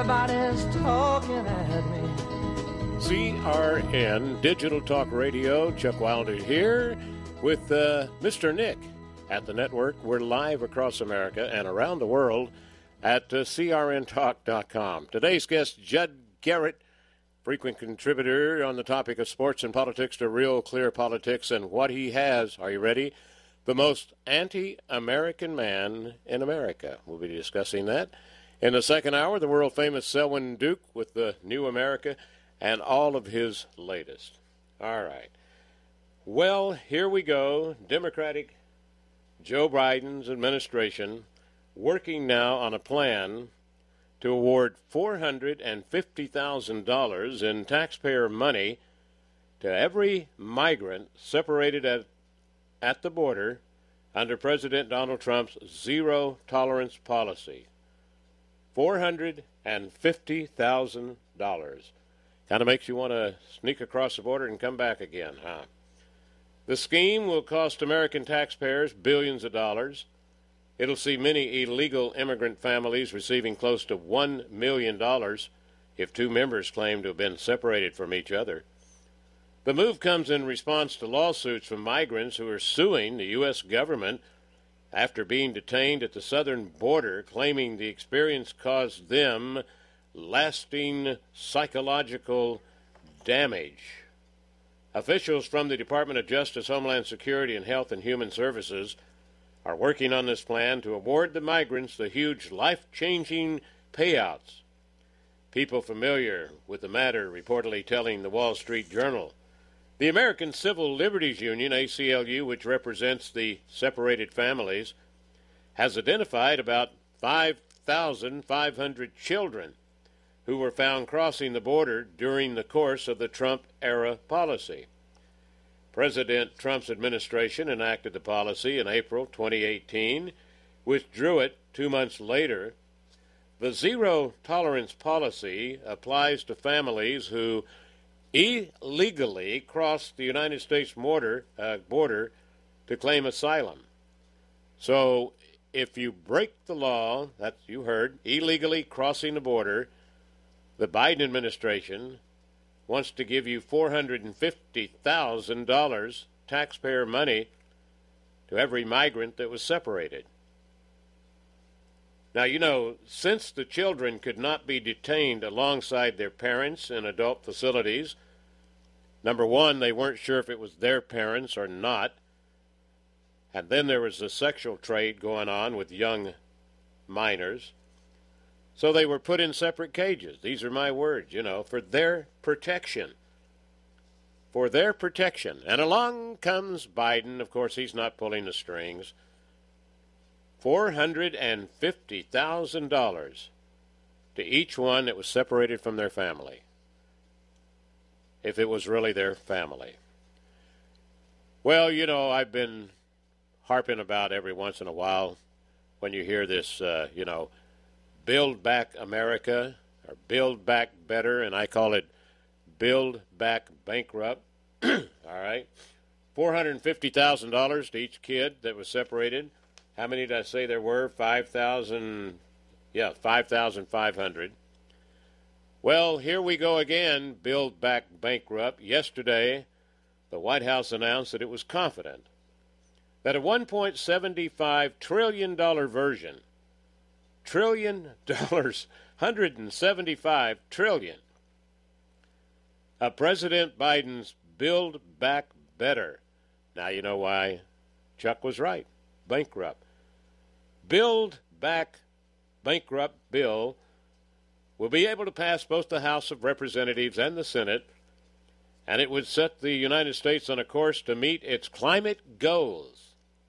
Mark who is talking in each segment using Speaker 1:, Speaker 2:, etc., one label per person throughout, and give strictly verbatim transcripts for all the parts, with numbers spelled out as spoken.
Speaker 1: Everybody's talking at me.
Speaker 2: C R N Digital Talk Radio. Chuck Wilder here with uh, Mister Nick at the network. We're live across America and around the world at uh, C R N talk dot com. Today's guest, Judd Garrett, frequent contributor on the topic of sports and politics to Real Clear Politics, and what he has, are you ready? The most anti-American man in America. We'll be discussing that. In the second hour, the world-famous Selwyn Duke with the New America and all of his latest. All right. Well, here we go. Democratic Joe Biden's administration working now on a plan to award four hundred fifty thousand dollars in taxpayer money to every migrant separated at, at the border under President Donald Trump's zero-tolerance policy. four hundred fifty thousand dollars. Kind of makes you want to sneak across the border and come back again, huh? The scheme will cost American taxpayers billions of dollars. It'll see many illegal immigrant families receiving close to one million dollars if two members claim to have been separated from each other. The move comes in response to lawsuits from migrants who are suing the U S government after being detained at the southern border, claiming the experience caused them lasting psychological damage. Officials from the Department of Justice, Homeland Security, and Health and Human Services are working on this plan to award the migrants the huge life-changing payouts. People familiar with the matter reportedly telling the Wall Street Journal. The American Civil Liberties Union, A C L U, which represents the separated families, has identified about five thousand five hundred children who were found crossing the border during the course of the Trump-era policy. President Trump's administration enacted the policy in April twenty eighteen, withdrew it two months later. The zero-tolerance policy applies to families who illegally cross the United States border, uh, border to claim asylum. So if you break the law, that's, you heard, illegally crossing the border, the Biden administration wants to give you four hundred fifty thousand dollars taxpayer money to every migrant that was separated. Now, you know, since the children could not be detained alongside their parents in adult facilities, number one, they weren't sure if it was their parents or not, and then there was the sexual trade going on with young minors. So they were put in separate cages. These are my words, you know, for their protection. For their protection. And along comes Biden. Of course, he's not pulling the strings. four hundred fifty thousand dollars to each one that was separated from their family, if it was really their family. Well, you know, I've been harping about every once in a while when you hear this, uh, you know, Build Back America, or Build Back Better, and I call it Build Back Bankrupt. All right. four hundred fifty thousand dollars to each kid that was separated. How many did I say there were? five thousand, yeah, five thousand five hundred. Well, here we go again, Build Back Bankrupt. Yesterday, the White House announced that it was confident that a one point seven five trillion dollars version trillion dollars, one hundred seventy-five trillion. Uh, President Biden's Build Back Better. Now you know why Chuck was right. Bankrupt. Build Back Bankrupt bill will be able to pass both the House of Representatives and the Senate, and it would set the United States on a course to meet its climate goals.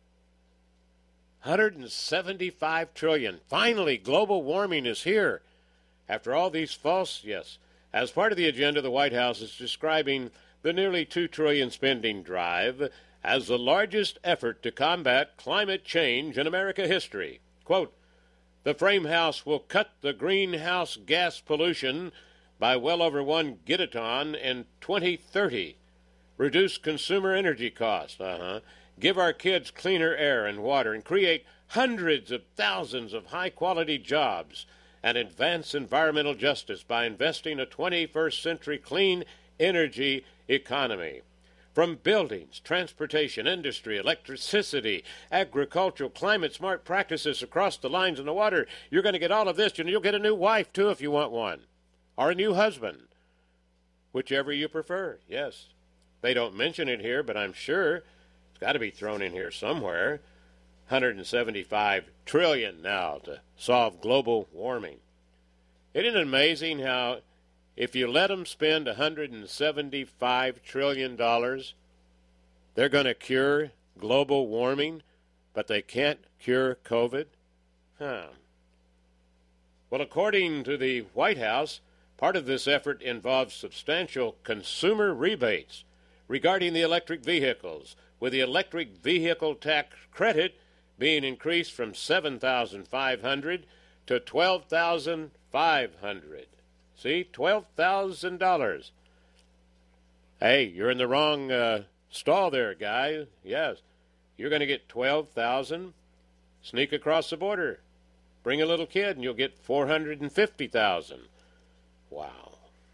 Speaker 2: one hundred seventy-five trillion dollars. Finally, global warming is here. After all these false, yes. As part of the agenda, the White House is describing the nearly two trillion dollars spending drive as the largest effort to combat climate change in American history. Quote, the frame house will cut the greenhouse gas pollution by well over one gigaton in twenty thirty, reduce consumer energy costs, uh-huh, give our kids cleaner air and water, and create hundreds of thousands of high-quality jobs and advance environmental justice by investing in a twenty-first century clean energy economy. From buildings, transportation, industry, electricity, agricultural, climate-smart practices across the lines in the water, you're going to get all of this, and you'll get a new wife, too, if you want one, or a new husband, whichever you prefer. Yes, they don't mention it here, but I'm sure it's got to be thrown in here somewhere. one hundred seventy-five trillion dollars now to solve global warming. Isn't it amazing how if you let them spend one hundred seventy-five trillion dollars, they're going to cure global warming, but they can't cure COVID? Huh. Well, according to the White House, part of this effort involves substantial consumer rebates regarding the electric vehicles, with the electric vehicle tax credit being increased from seven thousand five hundred dollars to twelve thousand five hundred dollars. See, twelve thousand dollars. Hey, you're in the wrong uh, stall there, guy. Yes, you're going to get twelve thousand dollars. Sneak across the border. Bring a little kid, and you'll get four hundred fifty thousand dollars. Wow.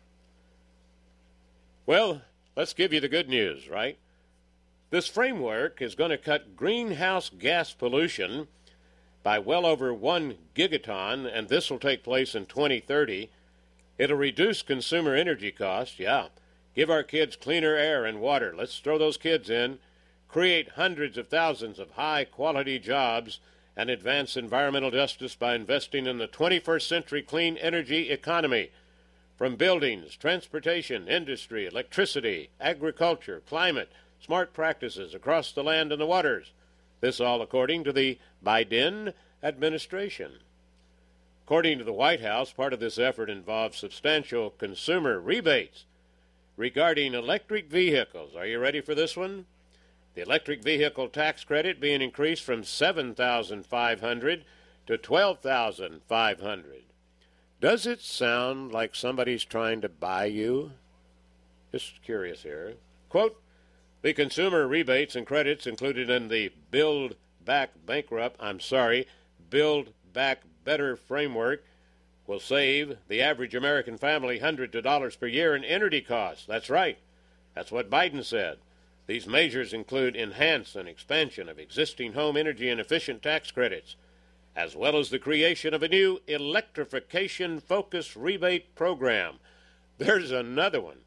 Speaker 2: Well, let's give you the good news, right? This framework is going to cut greenhouse gas pollution by well over one gigaton, and this will take place in twenty thirty. It'll reduce consumer energy costs, yeah. Give our kids cleaner air and water. Let's throw those kids in. Create hundreds of thousands of high-quality jobs and advance environmental justice by investing in the twenty-first century clean energy economy. From buildings, transportation, industry, electricity, agriculture, climate, smart practices across the land and the waters. This all according to the Biden administration. According to the White House, part of this effort involves substantial consumer rebates regarding electric vehicles. Are you ready for this one? The electric vehicle tax credit being increased from seven thousand five hundred dollars to twelve thousand five hundred dollars. Does it sound like somebody's trying to buy you? Just curious here. Quote, the consumer rebates and credits included in the Build Back Bankrupt, I'm sorry, Build Back Better framework will save the average American family hundreds of dollars per year in energy costs. That's right. That's what Biden said. These measures include enhance and expansion of existing home energy and efficient tax credits, as well as the creation of a new electrification-focused rebate program. There's another one.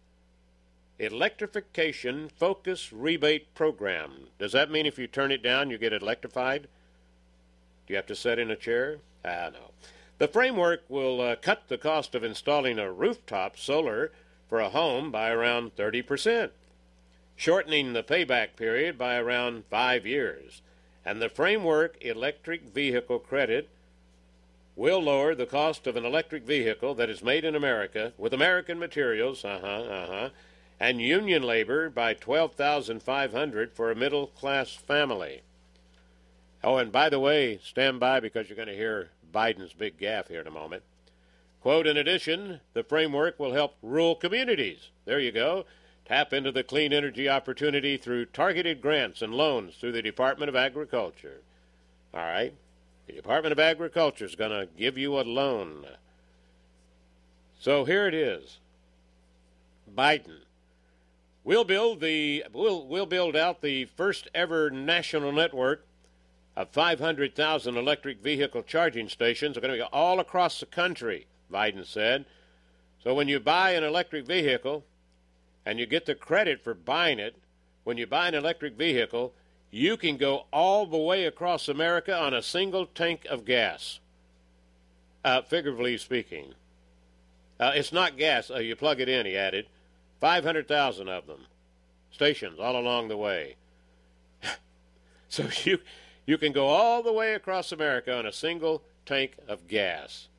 Speaker 2: Electrification-focused rebate program. Does that mean if you turn it down, you get electrified? Do you have to sit in a chair? Ah, no. The framework will uh, cut the cost of installing a rooftop solar for a home by around thirty percent, shortening the payback period by around five years. And the framework electric vehicle credit will lower the cost of an electric vehicle that is made in America with American materials, uh-huh, uh-huh, and union labor by twelve thousand five hundred dollars for a middle-class family. Oh, and by the way, stand by because you're going to hear Biden's big gaffe here in a moment. Quote, in addition, the framework will help rural communities. There you go. Tap into the clean energy opportunity through targeted grants and loans through the Department of Agriculture. All right. The Department of Agriculture is going to give you a loan. So here it is. Biden. We'll build the we'll we'll build out the first ever national network of five hundred thousand electric vehicle charging stations. Are going to be all across the country, Biden said. So when you buy an electric vehicle and you get the credit for buying it, when you buy an electric vehicle, you can go all the way across America on a single tank of gas, uh, figuratively speaking. Uh, it's not gas. Uh, you plug it in, he added. five hundred thousand of them, stations all along the way. So you you can go all the way across America on a single tank of gas.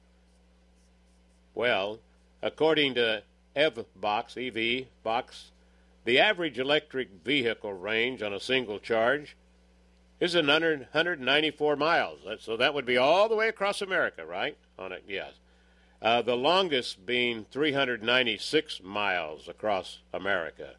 Speaker 2: Well, according to E V Box, E V Box, the average electric vehicle range on a single charge is one hundred ninety-four miles. So that would be all the way across America, right? On it, yes. Uh, the longest being three hundred ninety-six miles across America.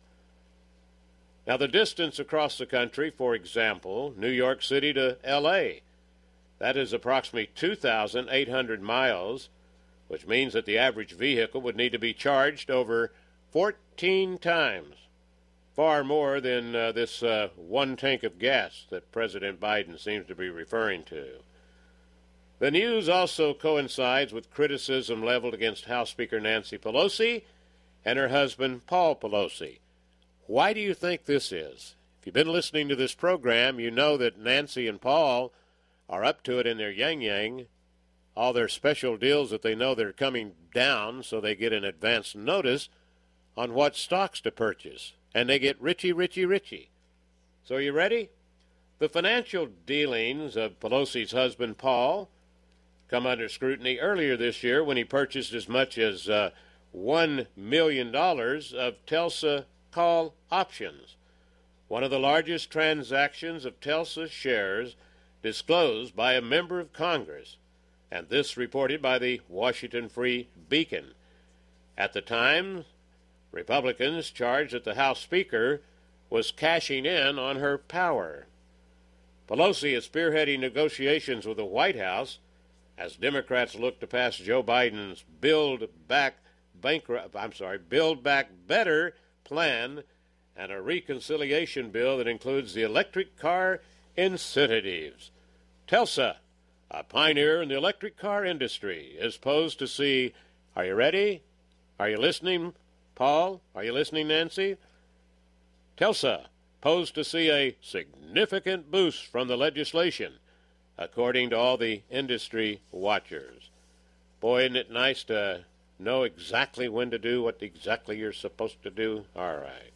Speaker 2: Now, the distance across the country, for example, New York City to L A, That is approximately two thousand eight hundred miles, which means that the average vehicle would need to be charged over fourteen times, far more than uh, this uh, one tank of gas that President Biden seems to be referring to. The news also coincides with criticism leveled against House Speaker Nancy Pelosi and her husband Paul Pelosi. Why do you think this is? If you've been listening to this program, you know that Nancy and Paul are up to it in their yang-yang, all their special deals that they know they're coming down, so they get an advance notice on what stocks to purchase, and they get richy, richy, richy. So are you ready? The financial dealings of Pelosi's husband, Paul, come under scrutiny earlier this year when he purchased as much as uh, one million dollars of Telsa call options, one of the largest transactions of Telsa shares disclosed by a member of Congress, and this reported by the Washington Free Beacon. At the time, Republicans charged that the House Speaker was cashing in on her power. Pelosi is spearheading negotiations with the White House as Democrats look to pass Joe Biden's Build Back Bankrupt, I'm sorry, Build Back Better plan and a reconciliation bill that includes the electric car incentives. Telsa, a pioneer in the electric car industry, is posed to see, are you ready? Are you listening, Paul? Are you listening, Nancy? Telsa, posed to see a significant boost from the legislation, according to all the industry watchers. Boy, isn't it nice to know exactly when to do what exactly you're supposed to do? All right.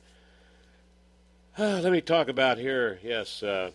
Speaker 2: Uh, let me talk about here, yes, uh,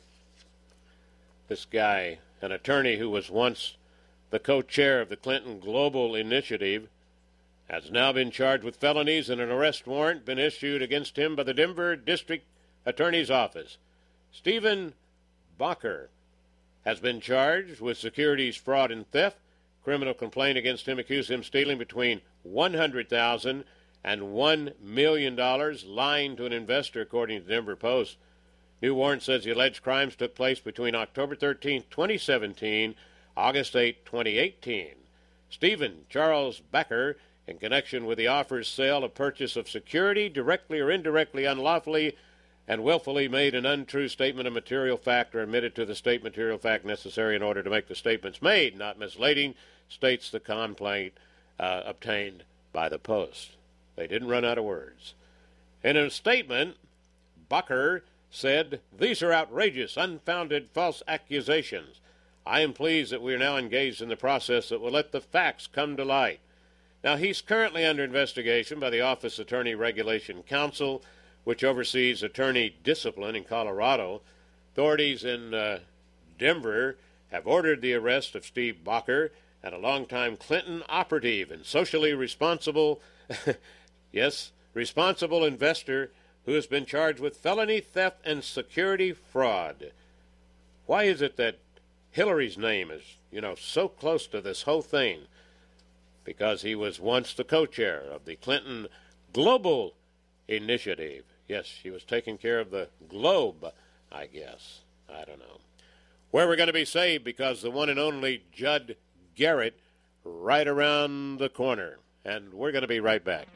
Speaker 2: this guy, an attorney who was once the co-chair of the Clinton Global Initiative, has now been charged with felonies and an arrest warrant been issued against him by the Denver District Attorney's Office. Stephen Bacher has been charged with securities fraud and theft. Criminal complaint against him accused him stealing between one hundred thousand dollars and one million dollars, lying to an investor, according to the Denver Post. New warrant says the alleged crimes took place between October thirteenth, twenty seventeen, August eighth, twenty eighteen. Stephen Charles Bacher, in connection with the offer, sale, or purchase of security, directly or indirectly, unlawfully, and willfully made an untrue statement of material fact or admitted to the state material fact necessary in order to make the statements made, not misleading, states the complaint uh, obtained by the Post. They didn't run out of words. In a statement, Bacher said, "These are outrageous, unfounded, false accusations. I am pleased that we are now engaged in the process that will let the facts come to light." Now, he's currently under investigation by the Office Attorney Regulation Council, which oversees attorney discipline in Colorado. Authorities in uh, Denver have ordered the arrest of Steve Bacher, and a longtime Clinton operative and socially responsible, yes, responsible investor who has been charged with felony theft and security fraud. Why is it that Hillary's name is, you know, so close to this whole thing? Because he was once the co-chair of the Clinton Global Initiative. Yes, she was taking care of the globe, I guess. I don't know. Where we're going to be saved because the one and only Judd Garrett right around the corner. And we're going to be right back.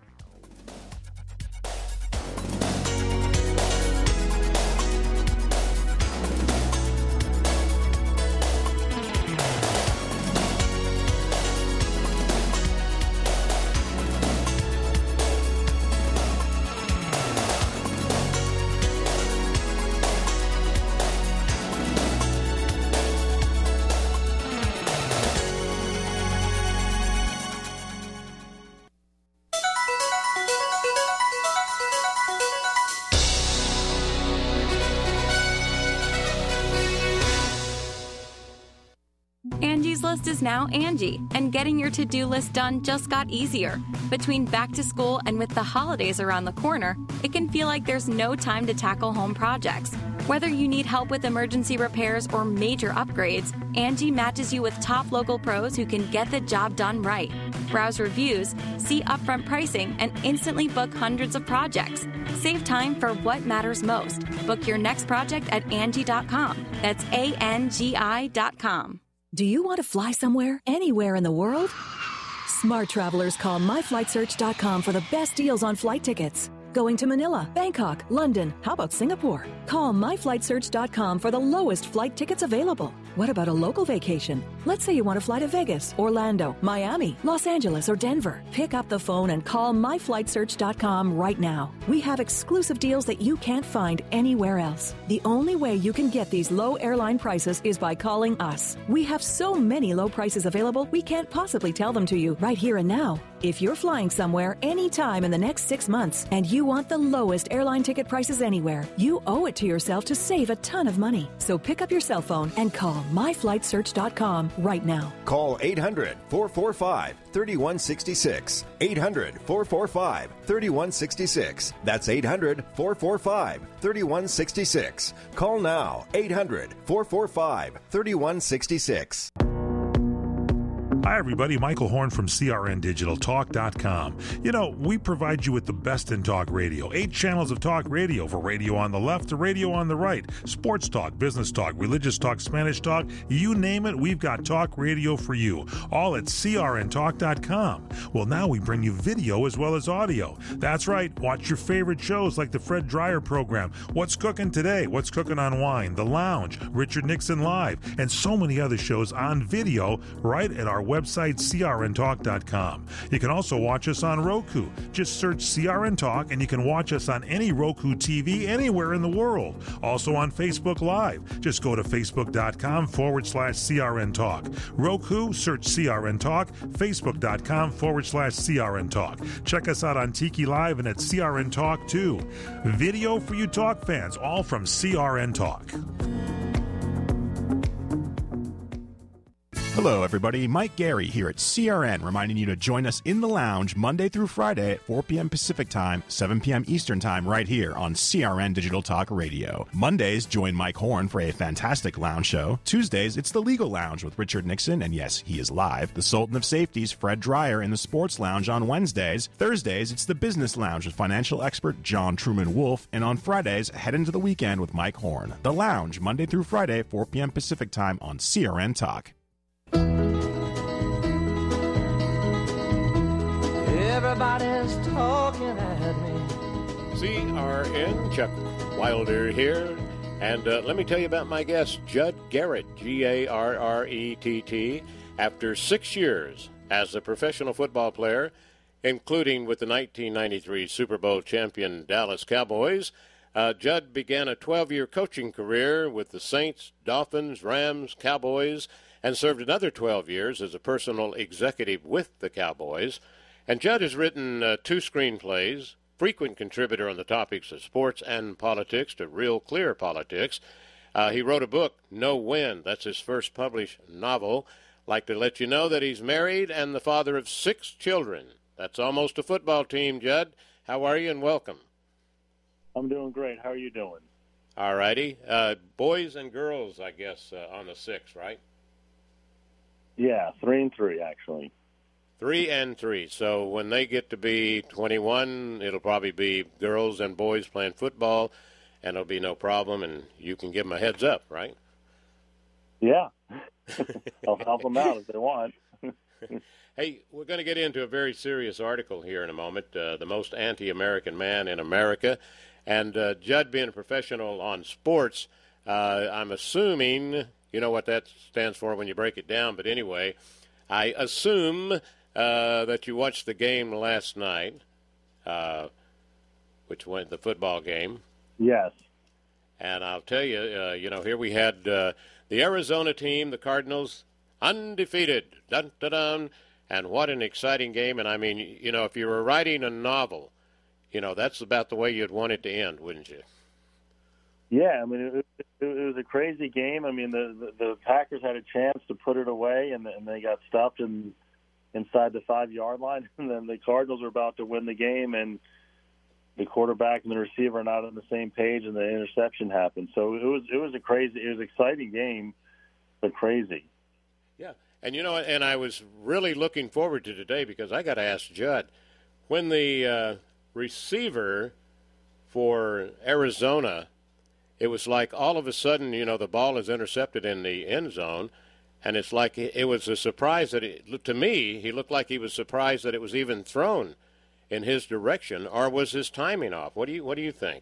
Speaker 3: Angie's List is now Angie, and getting your to-do list done just got easier. Between back to school and with the holidays around the corner, it can feel like there's no time to tackle home projects. Whether you need help with emergency repairs or major upgrades, Angie matches you with top local pros who can get the job done right. Browse reviews, see upfront pricing, and instantly book hundreds of projects. Save time for what matters most. Book your next project at Angie dot com. That's A N G I dot com.
Speaker 4: Do you want to fly somewhere, anywhere in the world? Smart travelers call my flight search dot com for the best deals on flight tickets. Going to Manila, Bangkok, London, how about Singapore? Call my flight search dot com for the lowest flight tickets available. What about a local vacation? Let's say you want to fly to Vegas, Orlando, Miami, Los Angeles, or Denver. Pick up the phone and call my flight search dot com right now. We have exclusive deals that you can't find anywhere else. The only way you can get these low airline prices is by calling us. We have so many low prices available, we can't possibly tell them to you right here and now. If you're flying somewhere anytime in the next six months and you want the lowest airline ticket prices anywhere, you owe it to yourself to save a ton of money. So pick up your cell phone and call my flight search dot com right now.
Speaker 5: Call eight hundred, four four five, three one six six. eight hundred, four four five, three one six six. That's eight hundred, four four five, three one six six. Call now. eight hundred, four four five, three one six six.
Speaker 6: Hi, everybody. Michael Horn from C R N Digital Talk dot com. You know, we provide you with the best in talk radio. Eight channels of talk radio, for radio on the left to radio on the right. Sports talk, business talk, religious talk, Spanish talk. You name it, we've got talk radio for you. All at C R N Talk dot com. Well, now we bring you video as well as audio. That's right. Watch your favorite shows like the Fred Dreyer program, What's Cooking Today, What's Cooking on Wine, The Lounge, Richard Nixon Live, and so many other shows on video right at our website. website, C R N Talk dot com. You can also watch us on Roku. Just search C R N Talk and you can watch us on any Roku T V anywhere in the world. Also on Facebook Live. Just go to facebook.com forward slash CRN Talk. Roku, search C R N Talk. Facebook.com forward slash CRN Talk. Check us out on Tiki Live and at C R N Talk too. Video for you talk fans, all from C R N Talk.
Speaker 7: Hello, everybody. Mike Gary here at C R N, reminding you to join us in the lounge Monday through Friday at four p.m. Pacific Time, seven p.m. Eastern Time, right here on C R N Digital Talk Radio. Mondays, join Mike Horn for a fantastic lounge show. Tuesdays, it's the Legal Lounge with Richard Nixon, and yes, he is live. The Sultan of Safety's Fred Dreyer in the Sports Lounge on Wednesdays. Thursdays, it's the Business Lounge with financial expert John Truman Wolf, and on Fridays, head into the weekend with Mike Horn. The Lounge, Monday through Friday, four p.m. Pacific Time on C R N Talk.
Speaker 1: Everybody's talking at me.
Speaker 2: C R N, Chuck Wilder here. And uh, let me tell you about my guest, Judd Garrett, G A R R E T T. After six years as a professional football player, including with the nineteen ninety-three Super Bowl champion Dallas Cowboys, uh, Judd began a twelve-year coaching career with the Saints, Dolphins, Rams, Cowboys, and served another twelve years as a personal executive with the Cowboys. And Judd has written uh, two screenplays, frequent contributor on the topics of sports and politics to Real Clear Politics. Uh, he wrote a book, No Win. That's his first published novel. Like to let you know that he's married and the father of six children. That's almost a football team, Judd. How are you, and welcome?
Speaker 8: I'm doing great. How are you doing?
Speaker 2: All righty. Uh, boys and girls, I guess, uh, on the six, right?
Speaker 8: Yeah, three and three, actually.
Speaker 2: Three and three. So when they get to be twenty-one, it'll probably be girls and boys playing football, and it'll be no problem, and you can give them a heads up, right?
Speaker 8: Yeah. I'll help them out if they want.
Speaker 2: Hey, we're going to get into a very serious article here in a moment, uh, the most anti-American man in America. And uh, Judd, being a professional on sports, uh, I'm assuming, you know what that stands for when you break it down, but anyway, I assume uh, that you watched the game last night, uh, which went the football game.
Speaker 8: Yes.
Speaker 2: And I'll tell you, uh, you know, here we had uh, the Arizona team, the Cardinals, undefeated. Dun, dun, dun. And what an exciting game. And, I mean, you know, if you were writing a novel, you know, that's about the way you'd want it to end, wouldn't you?
Speaker 8: Yeah, I mean, it, it, it was a crazy game. I mean, the, the, the Packers had a chance to put it away, and, and they got stopped in, inside the five-yard line. And then the Cardinals were about to win the game, and the quarterback and the receiver are not on the same page, and the interception happened. So it was it was a crazy, it was an exciting game, but crazy.
Speaker 2: Yeah, and you know, and I was really looking forward to today because I got to ask Judd, when the uh, receiver for Arizona, it was like all of a sudden, you know, the ball is intercepted in the end zone, and it's like it was a surprise that it, to me, he looked like he was surprised that it was even thrown in his direction, or was his timing off? What do you what do you think?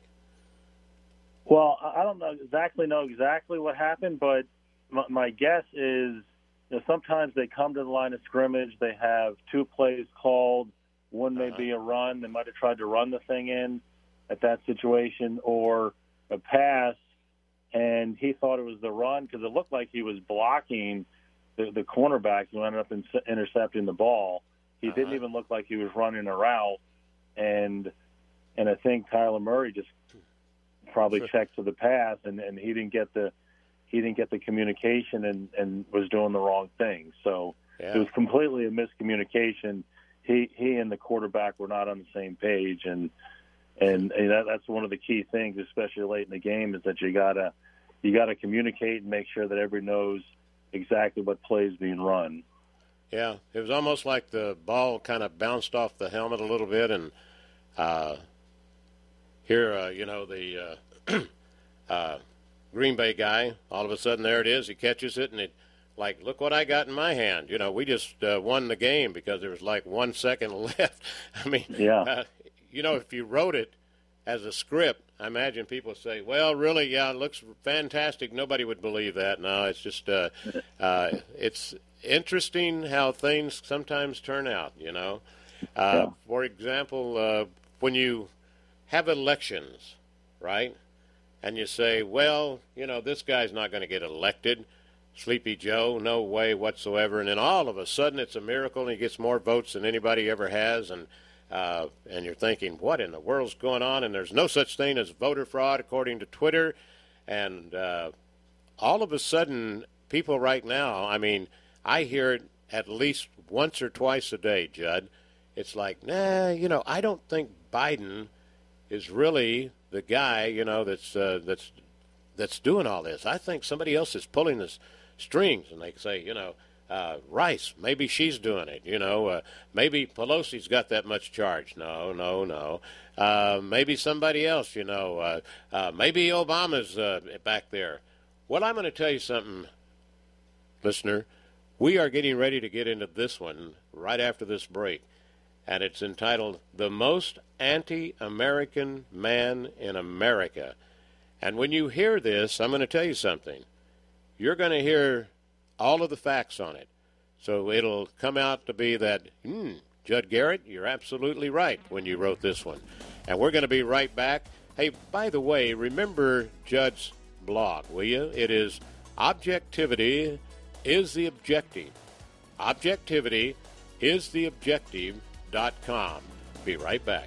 Speaker 8: Well, I don't know exactly know exactly what happened, but my, my guess is, you know, sometimes they come to the line of scrimmage, they have two plays called, one may uh-huh. be a run, they might have tried to run the thing in at that situation, or a pass, and he thought it was the run because it looked like he was blocking the, the cornerback who ended up in, intercepting the ball. He uh-huh. didn't even look like he was running a route, and and I think Kyler Murray just probably sure. checked to the pass, and, and he didn't get the he didn't get the communication, and, and was doing the wrong thing. So yeah. it was completely a miscommunication. He he and the quarterback were not on the same page, and and, and that, that's one of the key things, especially late in the game, is that you gotta you gotta communicate and make sure that everybody knows exactly what play is being run.
Speaker 2: Yeah, it was almost like the ball kind of bounced off the helmet a little bit, and uh, here, uh, you know, the uh, uh, Green Bay guy, all of a sudden there it is, he catches it, and it, like, look what I got in my hand. You know, we just uh, won the game because there was like one second left. I mean,
Speaker 8: yeah.
Speaker 2: uh, you know, if you wrote it as a script, I imagine people say, well, really, yeah, it looks fantastic. Nobody would believe that. No, it's just, uh, uh, it's interesting how things sometimes turn out, you know. Uh, yeah. For example, uh, when you have elections, right, and you say, well, you know, this guy's not going to get elected, Sleepy Joe, no way whatsoever, and then all of a sudden it's a miracle and he gets more votes than anybody ever has, and uh, and you're thinking, what in the world's going on? And there's no such thing as voter fraud according to Twitter, and uh, all of a sudden people right now, I mean, I hear it at least once or twice a day, Judd. It's like, nah, you know, I don't think Biden is really the guy, you know, that's uh, that's that's doing all this. I think somebody else is pulling the strings, and they say, you know, uh, Rice, maybe she's doing it. You know, uh, maybe Pelosi's got that much charge. No, no, no. Uh, maybe somebody else, you know. Uh, uh, maybe Obama's uh, back there. Well, I'm going to tell you something, listener. We are getting ready to get into this one right after this break, and it's entitled The Most Anti-American Man in America. And when you hear this, I'm going to tell you something. You're going to hear all of the facts on it. So it'll come out to be that, hmm, Judd Garrett, you're absolutely right when you wrote this one. And we're going to be right back. Hey, by the way, remember Judd's blog, will you? It is Objectivity is the Objective. Objectivity is the Objective dot com. Be right back.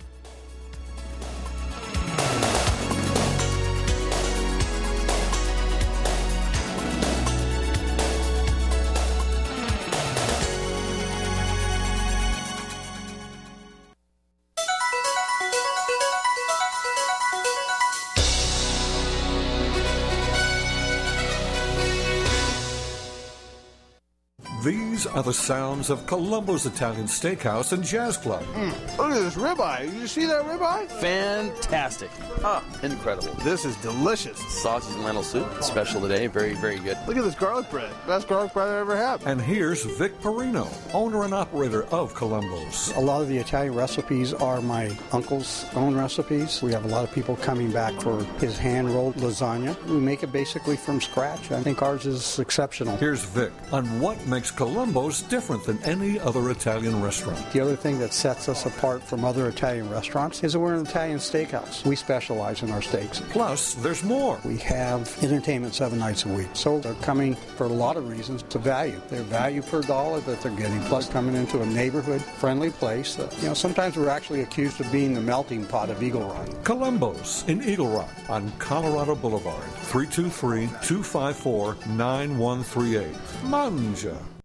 Speaker 9: These are the sounds of Columbo's Italian Steakhouse and Jazz Club.
Speaker 10: Mm, look at this ribeye. Did you see that ribeye?
Speaker 11: Fantastic. Ah, incredible.
Speaker 10: This is delicious.
Speaker 11: Sausage and lentil soup, special today. Very, very good.
Speaker 10: Look at this garlic bread. Best garlic bread I ever had.
Speaker 9: And here's Vic Perino, owner and operator of Columbo's.
Speaker 12: A lot of the Italian recipes are my uncle's own recipes. We have a lot of people coming back for his hand-rolled lasagna. We make it basically from scratch. I think ours is exceptional.
Speaker 9: Here's Vic on what makes Columbo's different than any other Italian restaurant.
Speaker 12: The other thing that sets us apart from other Italian restaurants is that we're an Italian steakhouse. We specialize in our steaks.
Speaker 9: Plus, there's more.
Speaker 12: We have entertainment seven nights a week. So they're coming for a lot of reasons to value. Their value per dollar that they're getting, plus coming into a neighborhood-friendly place. That, you know, sometimes we're actually accused of being the melting pot of Eagle Rock.
Speaker 9: Columbo's in Eagle Rock on Colorado Boulevard, three two three, two five four, nine one three eight. Mangia.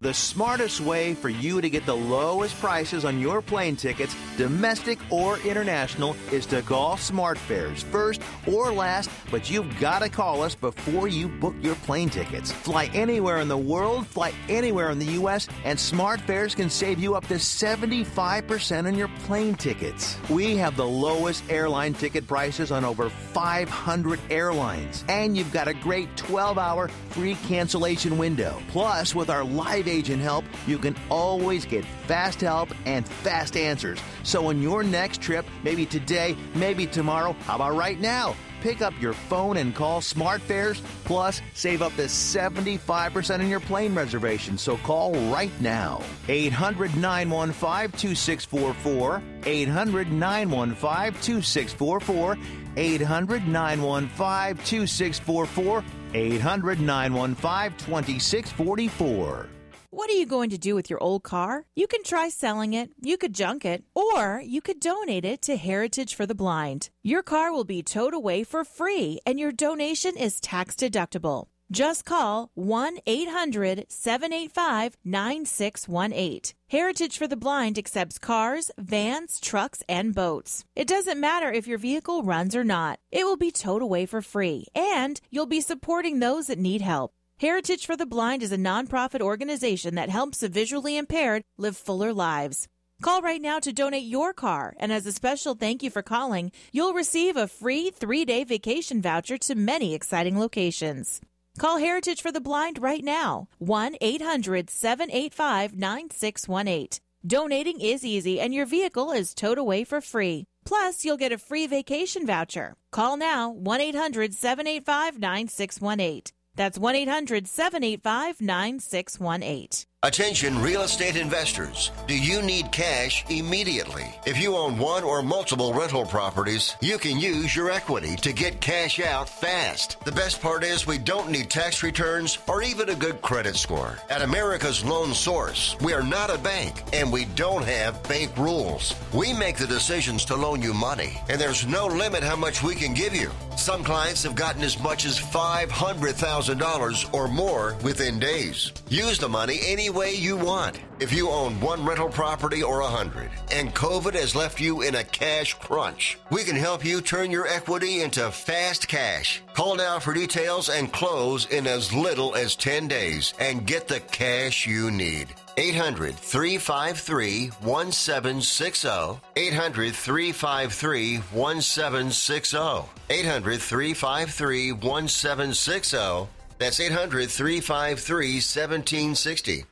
Speaker 13: The smartest way for you to get the lowest prices on your plane tickets, domestic or international, is to call SmartFares first or last, but you've got to call us before you book your plane tickets. Fly anywhere in the world, fly anywhere in the U S, and SmartFares can save you up to seventy-five percent on your plane tickets. We have the lowest airline ticket prices on over five hundred airlines, and you've got a great twelve-hour free cancellation window. Plus, with our live agent help, you can always get fast help and fast answers. So on your next trip, maybe today, maybe tomorrow, how about right now? Pick up your phone and call SmartFares, plus save up to seventy-five percent on your plane reservation. So call right now. eight hundred, nine one five, two six four four. eight hundred, nine one five, two six four four. eight hundred, nine one five, two six four four. eight hundred, nine one five, two six four four.
Speaker 14: What are you going to do with your old car? You can try selling it, you could junk it, or you could donate it to Heritage for the Blind. Your car will be towed away for free, and your donation is tax deductible. Just call one eight hundred, seven eight five, nine six one eight. Heritage for the Blind accepts cars, vans, trucks, and boats. It doesn't matter if your vehicle runs or not. It will be towed away for free, and you'll be supporting those that need help. Heritage for the Blind is a nonprofit organization that helps the visually impaired live fuller lives. Call right now to donate your car, and as a special thank you for calling, you'll receive a free three-day vacation voucher to many exciting locations. Call Heritage for the Blind right now, one eight hundred, seven eight five, nine six one eight. Donating is easy, and your vehicle is towed away for free. Plus, you'll get a free vacation voucher. Call now, one eight hundred, seven eight five, nine six one eight. That's one eight hundred, seven eight five, nine six one eight.
Speaker 15: Attention real estate investors. Do you need cash immediately? If you own one or multiple rental properties, you can use your equity to get cash out fast. The best part is we don't need tax returns or even a good credit score. At America's Loan Source, we are not a bank and we don't have bank rules. We make the decisions to loan you money, and there's no limit how much we can give you. Some clients have gotten as much as five hundred thousand dollars or more within days. Use the money any way you want. If you own one rental property or a hundred, and COVID has left you in a cash crunch, we can help you turn your equity into fast cash. Call now for details and close in as little as ten days and get the cash you need. eight hundred, three five three, one seven six zero. eight hundred, three five three, one seven six zero. eight hundred, three five three, one seven six zero. That's eight hundred, three five three, one seven six zero.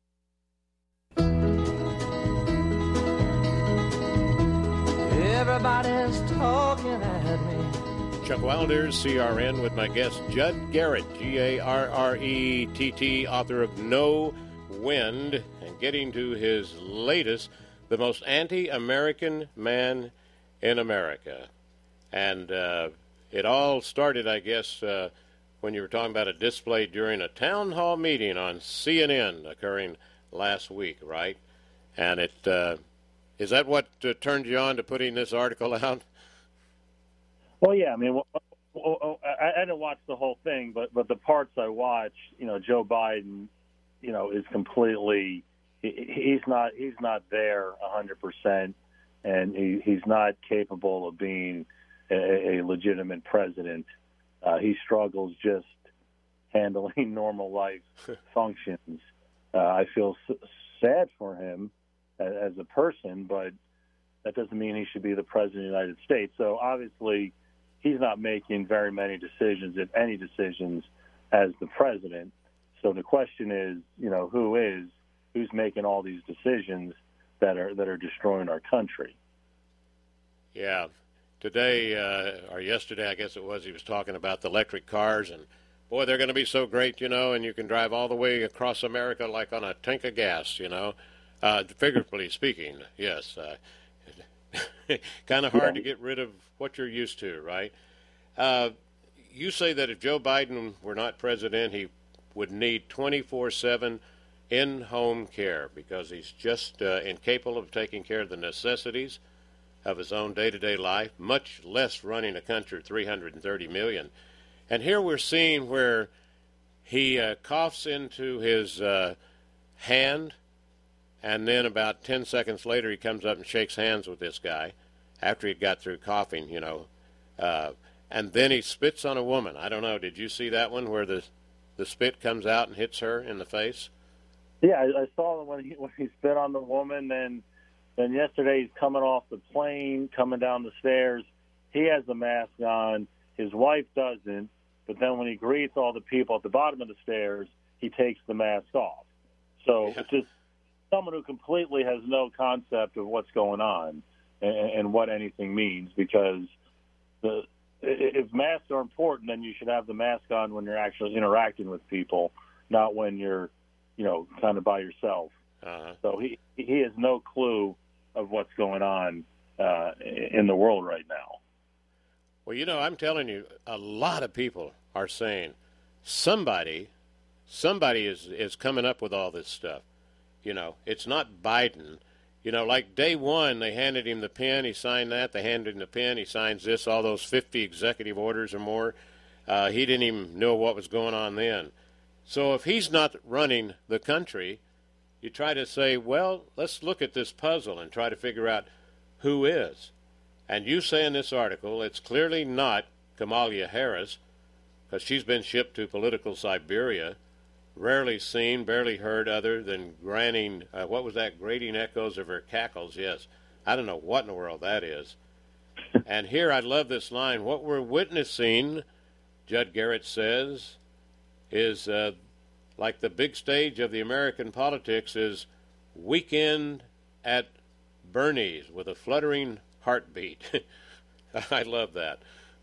Speaker 1: Everybody's talking at me.
Speaker 2: Chuck Wilder, C R N, with my guest Judd Garrett, G A R R E T T, author of No Wind, and getting to his latest, The Most Anti-American Man in America. And uh, it all started, I guess, uh, when you were talking about a display during a town hall meeting on C N N occurring last week, right? And it uh, is that what uh, turned you on to putting this article out?
Speaker 8: Well, yeah. I mean, well, well, I, I didn't watch the whole thing, but but the parts I watched, you know, Joe Biden, you know, is completely he, he's not he's not there a hundred percent, and he, he's not capable of being a, a legitimate president. Uh, he struggles just handling normal life functions. Uh, I feel s- sad for him as, as a person, but that doesn't mean he should be the president of the United States. So obviously, he's not making very many decisions, if any decisions, as the president. So the question is, you know, who is who's making all these decisions that are that are destroying our country?
Speaker 2: Yeah. Today, uh, or yesterday, I guess it was, he was talking about the electric cars, and, boy, they're going to be so great, you know, and you can drive all the way across America like on a tank of gas, you know, uh, figuratively speaking, yes. Uh, kind of hard yeah. to get rid of what you're used to, right? Uh, you say that if Joe Biden were not president, he would need twenty-four seven in-home care because he's just uh, incapable of taking care of the necessities of his own day-to-day life, much less running a country of three hundred thirty million. And here we're seeing where he uh, coughs into his uh, hand, and then about ten seconds later he comes up and shakes hands with this guy after he got through coughing, you know. Uh, and then he spits on a woman. I don't know, did you see that one where the the spit comes out and hits her in the face?
Speaker 8: Yeah, I, I saw when he, when he spit on the woman. Then, then yesterday he's coming off the plane, coming down the stairs. He has the mask on. His wife doesn't. But then when he greets all the people at the bottom of the stairs, he takes the mask off. So yeah. It's just someone who completely has no concept of what's going on and, and what anything means. Because the if masks are important, then you should have the mask on when you're actually interacting with people, not when you're, you know, kind of by yourself. Uh-huh. So he he has no clue of what's going on uh, in the world right now.
Speaker 2: Well, you know, I'm telling you, a lot of people are saying somebody, somebody is, is coming up with all this stuff. You know, it's not Biden. You know, like day one, they handed him the pen, he signed that. They handed him the pen, he signs this, all those fifty executive orders or more. Uh, he didn't even know what was going on then. So if he's not running the country, you try to say, well, let's look at this puzzle and try to figure out who is. And you say in this article it's clearly not Kamala Harris because she's been shipped to political Siberia, rarely seen, barely heard other than granting, uh, what was that, grating echoes of her cackles, yes. I don't know what in the world that is. And here I love this line, what we're witnessing, Judd Garrett says, is uh, like the big stage of the American politics is Weekend at Bernie's with a fluttering heartbeat. I love that.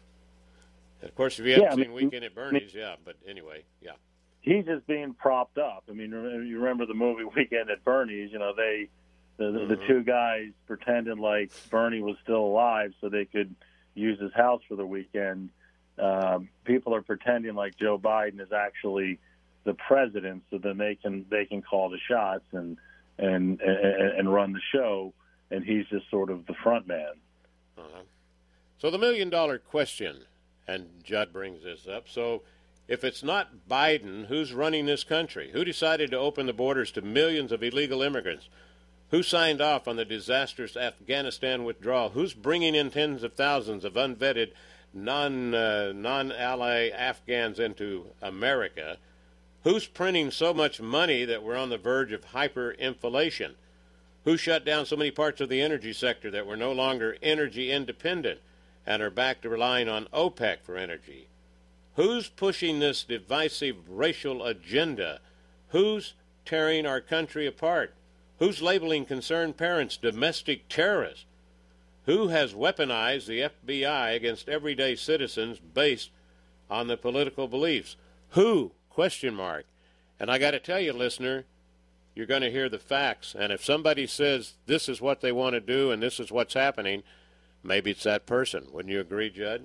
Speaker 2: Of course, if you haven't
Speaker 8: yeah,
Speaker 2: seen Weekend at Bernie's, yeah, but anyway, yeah.
Speaker 8: He's just being propped up. I mean, you remember the movie Weekend at Bernie's, you know, they, the, mm-hmm. the two guys pretended like Bernie was still alive so they could use his house for the weekend. Um, people are pretending like Joe Biden is actually the president, so then they can they can call the shots and and and, and run the show, and he's just sort of the front man.
Speaker 2: Uh-huh. So the million dollar question, and Judd brings this up. So if it's not Biden, who's running this country? Who decided to open the borders to millions of illegal immigrants? Who signed off on the disastrous Afghanistan withdrawal? Who's bringing in tens of thousands of unvetted non, uh, non-ally Afghans into America? Who's printing so much money that we're on the verge of hyperinflation? Who shut down so many parts of the energy sector that we're no longer energy independent and are back to relying on OPEC for energy? Who's pushing this divisive racial agenda? Who's tearing our country apart? Who's labeling concerned parents domestic terrorists? Who has weaponized the F B I against everyday citizens based on the political beliefs? Who? Question mark. And I got to tell you, listener, you're going to hear the facts. And if somebody says this is what they want to do and this is what's happening, maybe it's that person. Wouldn't you agree, Judd?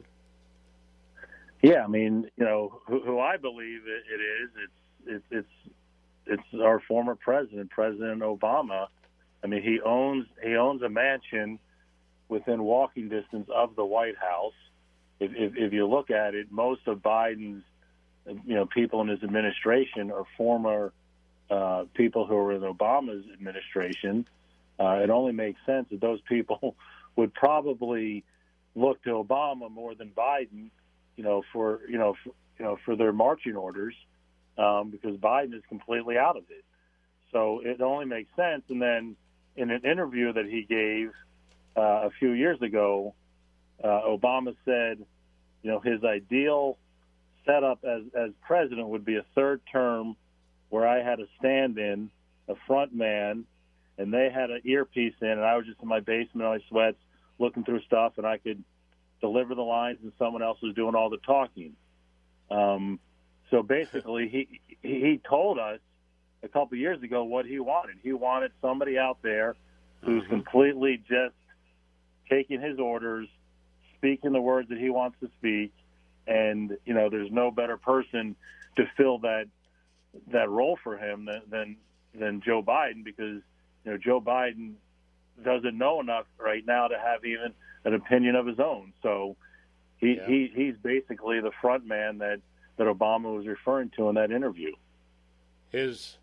Speaker 8: Yeah, I mean, you know, who, who I believe it, it is, it's it's it's it's our former president, President Obama. I mean, he owns he owns a mansion within walking distance of the White House. If if, if you look at it, most of Biden's you know people in his administration are former uh, people who were in Obama's administration. Uh, it only makes sense that those people would probably look to Obama more than Biden. You know, for you know, for, you know, for their marching orders, um, because Biden is completely out of it. So it only makes sense. And then in an interview that he gave uh, a few years ago, uh, Obama said, you know, his ideal setup as as president would be a third term where I had a stand-in, a front man, and they had an earpiece in, and I was just in my basement in my sweats looking through stuff, and I could deliver the lines, and someone else was doing all the talking. Um, so basically, he he told us a couple of years ago what he wanted. He wanted somebody out there who's mm-hmm. completely just taking his orders, speaking the words that he wants to speak, and you know, there's no better person to fill that that role for him than than, than Joe Biden, because you know Joe Biden doesn't know enough right now to have even an opinion of his own. So he, yeah. he he's basically the front man that, that Obama was referring to in that interview.
Speaker 2: His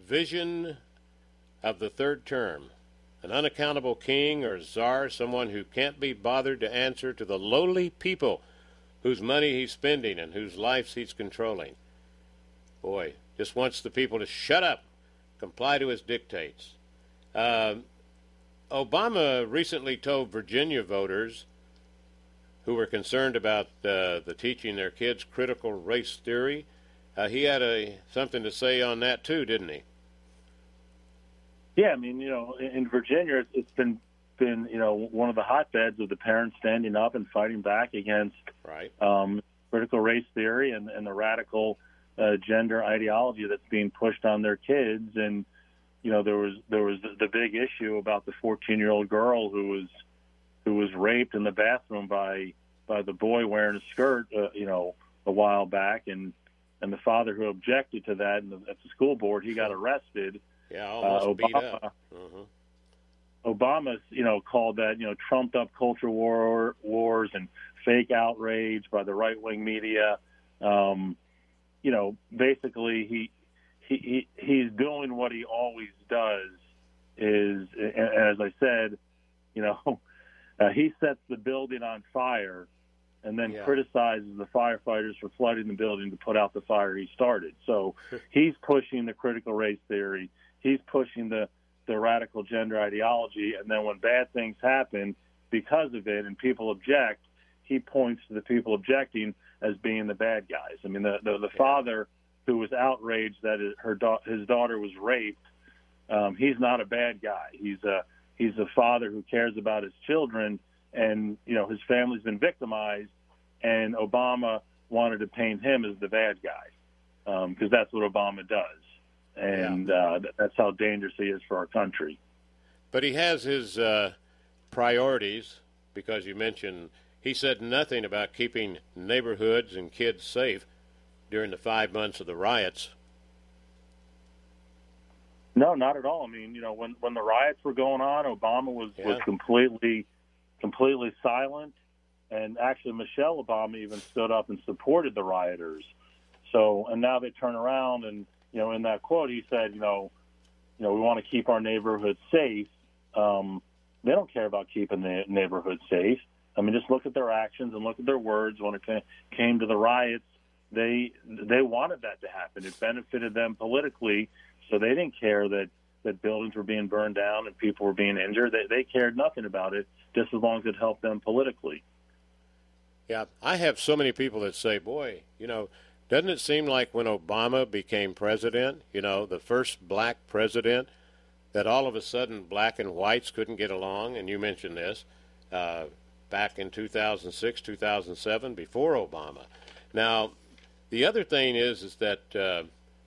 Speaker 2: vision of the third term. An unaccountable king or czar, someone who can't be bothered to answer to the lowly people whose money he's spending and whose lives he's controlling. Boy, just wants the people to shut up, comply to his dictates. Uh, Obama recently told Virginia voters who were concerned about uh, the teaching their kids critical race theory, uh, he had a something to say on that too, didn't he?
Speaker 8: Yeah, I mean, you know, in Virginia, it's, it's been been you know one of the hotbeds of the parents standing up and fighting back against
Speaker 2: right.
Speaker 8: um, critical race theory and, and the radical uh, gender ideology that's being pushed on their kids. And you know, there was there was the, the big issue about the fourteen-year-old girl who was who was raped in the bathroom by by the boy wearing a skirt, uh, you know, a while back, and and the father who objected to that and at the school board, he got arrested.
Speaker 2: Yeah, almost uh, Obama, beat up.
Speaker 8: Uh-huh. Obama, you know, called that, you know, trumped up culture war, wars and fake outrage by the right wing media. Um, you know, basically he, he he he's doing what he always does. Is, as I said, you know, uh, he sets the building on fire and then yeah. criticizes the firefighters for flooding the building to put out the fire he started. So he's pushing the critical race theory. He's pushing the, the radical gender ideology, and then when bad things happen because of it and people object, he points to the people objecting as being the bad guys. I mean, the the, the yeah. father who was outraged that his, her da- his daughter was raped, um, he's not a bad guy. He's a he's a father who cares about his children, and you know his family's been victimized, and Obama wanted to paint him as the bad guy because um, that's what Obama does. And yeah. uh, that's how dangerous he is for our country.
Speaker 2: But he has his uh, priorities, because you mentioned he said nothing about keeping neighborhoods and kids safe during the five months of the riots.
Speaker 8: No, not at all. I mean, you know, when when the riots were going on, Obama was, yeah. was completely completely silent, and actually Michelle Obama even stood up and supported the rioters. So, and now they turn around and, you know, in that quote, he said, you know, you know, we want to keep our neighborhood safe. Um, they don't care about keeping the neighborhood safe. I mean, just look at their actions and look at their words. When it came to the riots, they they wanted that to happen. It benefited them politically, so they didn't care that, that buildings were being burned down and people were being injured. They, they cared nothing about it, just as long as it helped them politically.
Speaker 2: Yeah, I have so many people that say, boy, you know, doesn't it seem like when Obama became president, you know, the first black president, that all of a sudden black and whites couldn't get along? And you mentioned this uh, back in two thousand six, two thousand seven, before Obama. Now, the other thing is, is that uh,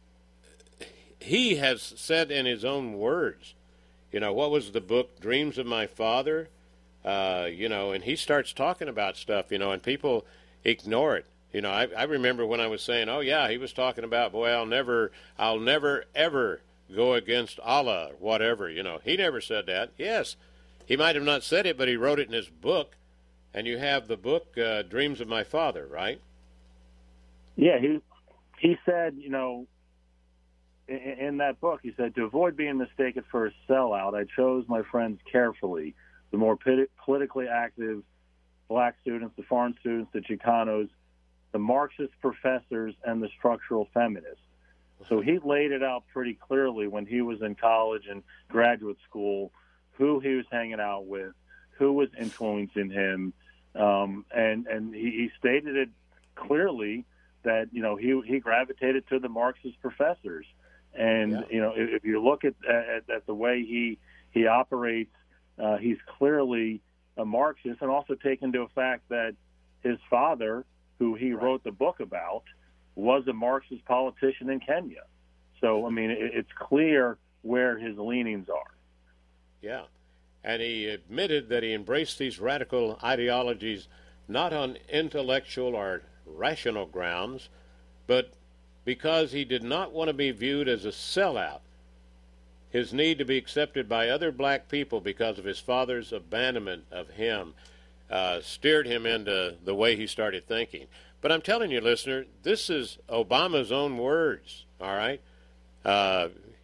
Speaker 2: he has said in his own words, you know, what was the book, Dreams of My Father? Uh, you know, and he starts talking about stuff, you know, and people ignore it. You know, I, I remember when I was saying, oh, yeah, he was talking about, boy, I'll never, I'll never, ever go against Allah or whatever. You know, he never said that. Yes, he might have not said it, but he wrote it in his book. And you have the book, uh, Dreams of My Father, right?
Speaker 8: Yeah, he he said, you know, in, in that book, he said, to avoid being mistaken for a sellout, I chose my friends carefully. The more pit- politically active black students, the foreign students, the Chicanos, the Marxist professors, and the structural feminists. So he laid it out pretty clearly when he was in college and graduate school, who he was hanging out with, who was influencing him, um, and and he, he stated it clearly that, you know, he he gravitated to the Marxist professors. And, yeah. you know, if, if you look at, at, at the way he, he operates, uh, he's clearly a Marxist, and also take into fact that his father, who he right. wrote the book about, was a Marxist politician in Kenya. So, I mean, it, it's clear where his leanings are.
Speaker 2: Yeah. And he admitted that he embraced these radical ideologies not on intellectual or rational grounds, but because he did not want to be viewed as a sellout. His need to be accepted by other black people because of his father's abandonment of him uh, steered him into the way he started thinking. But I'm telling you, listener, this is Obama's own words, all right? Uh,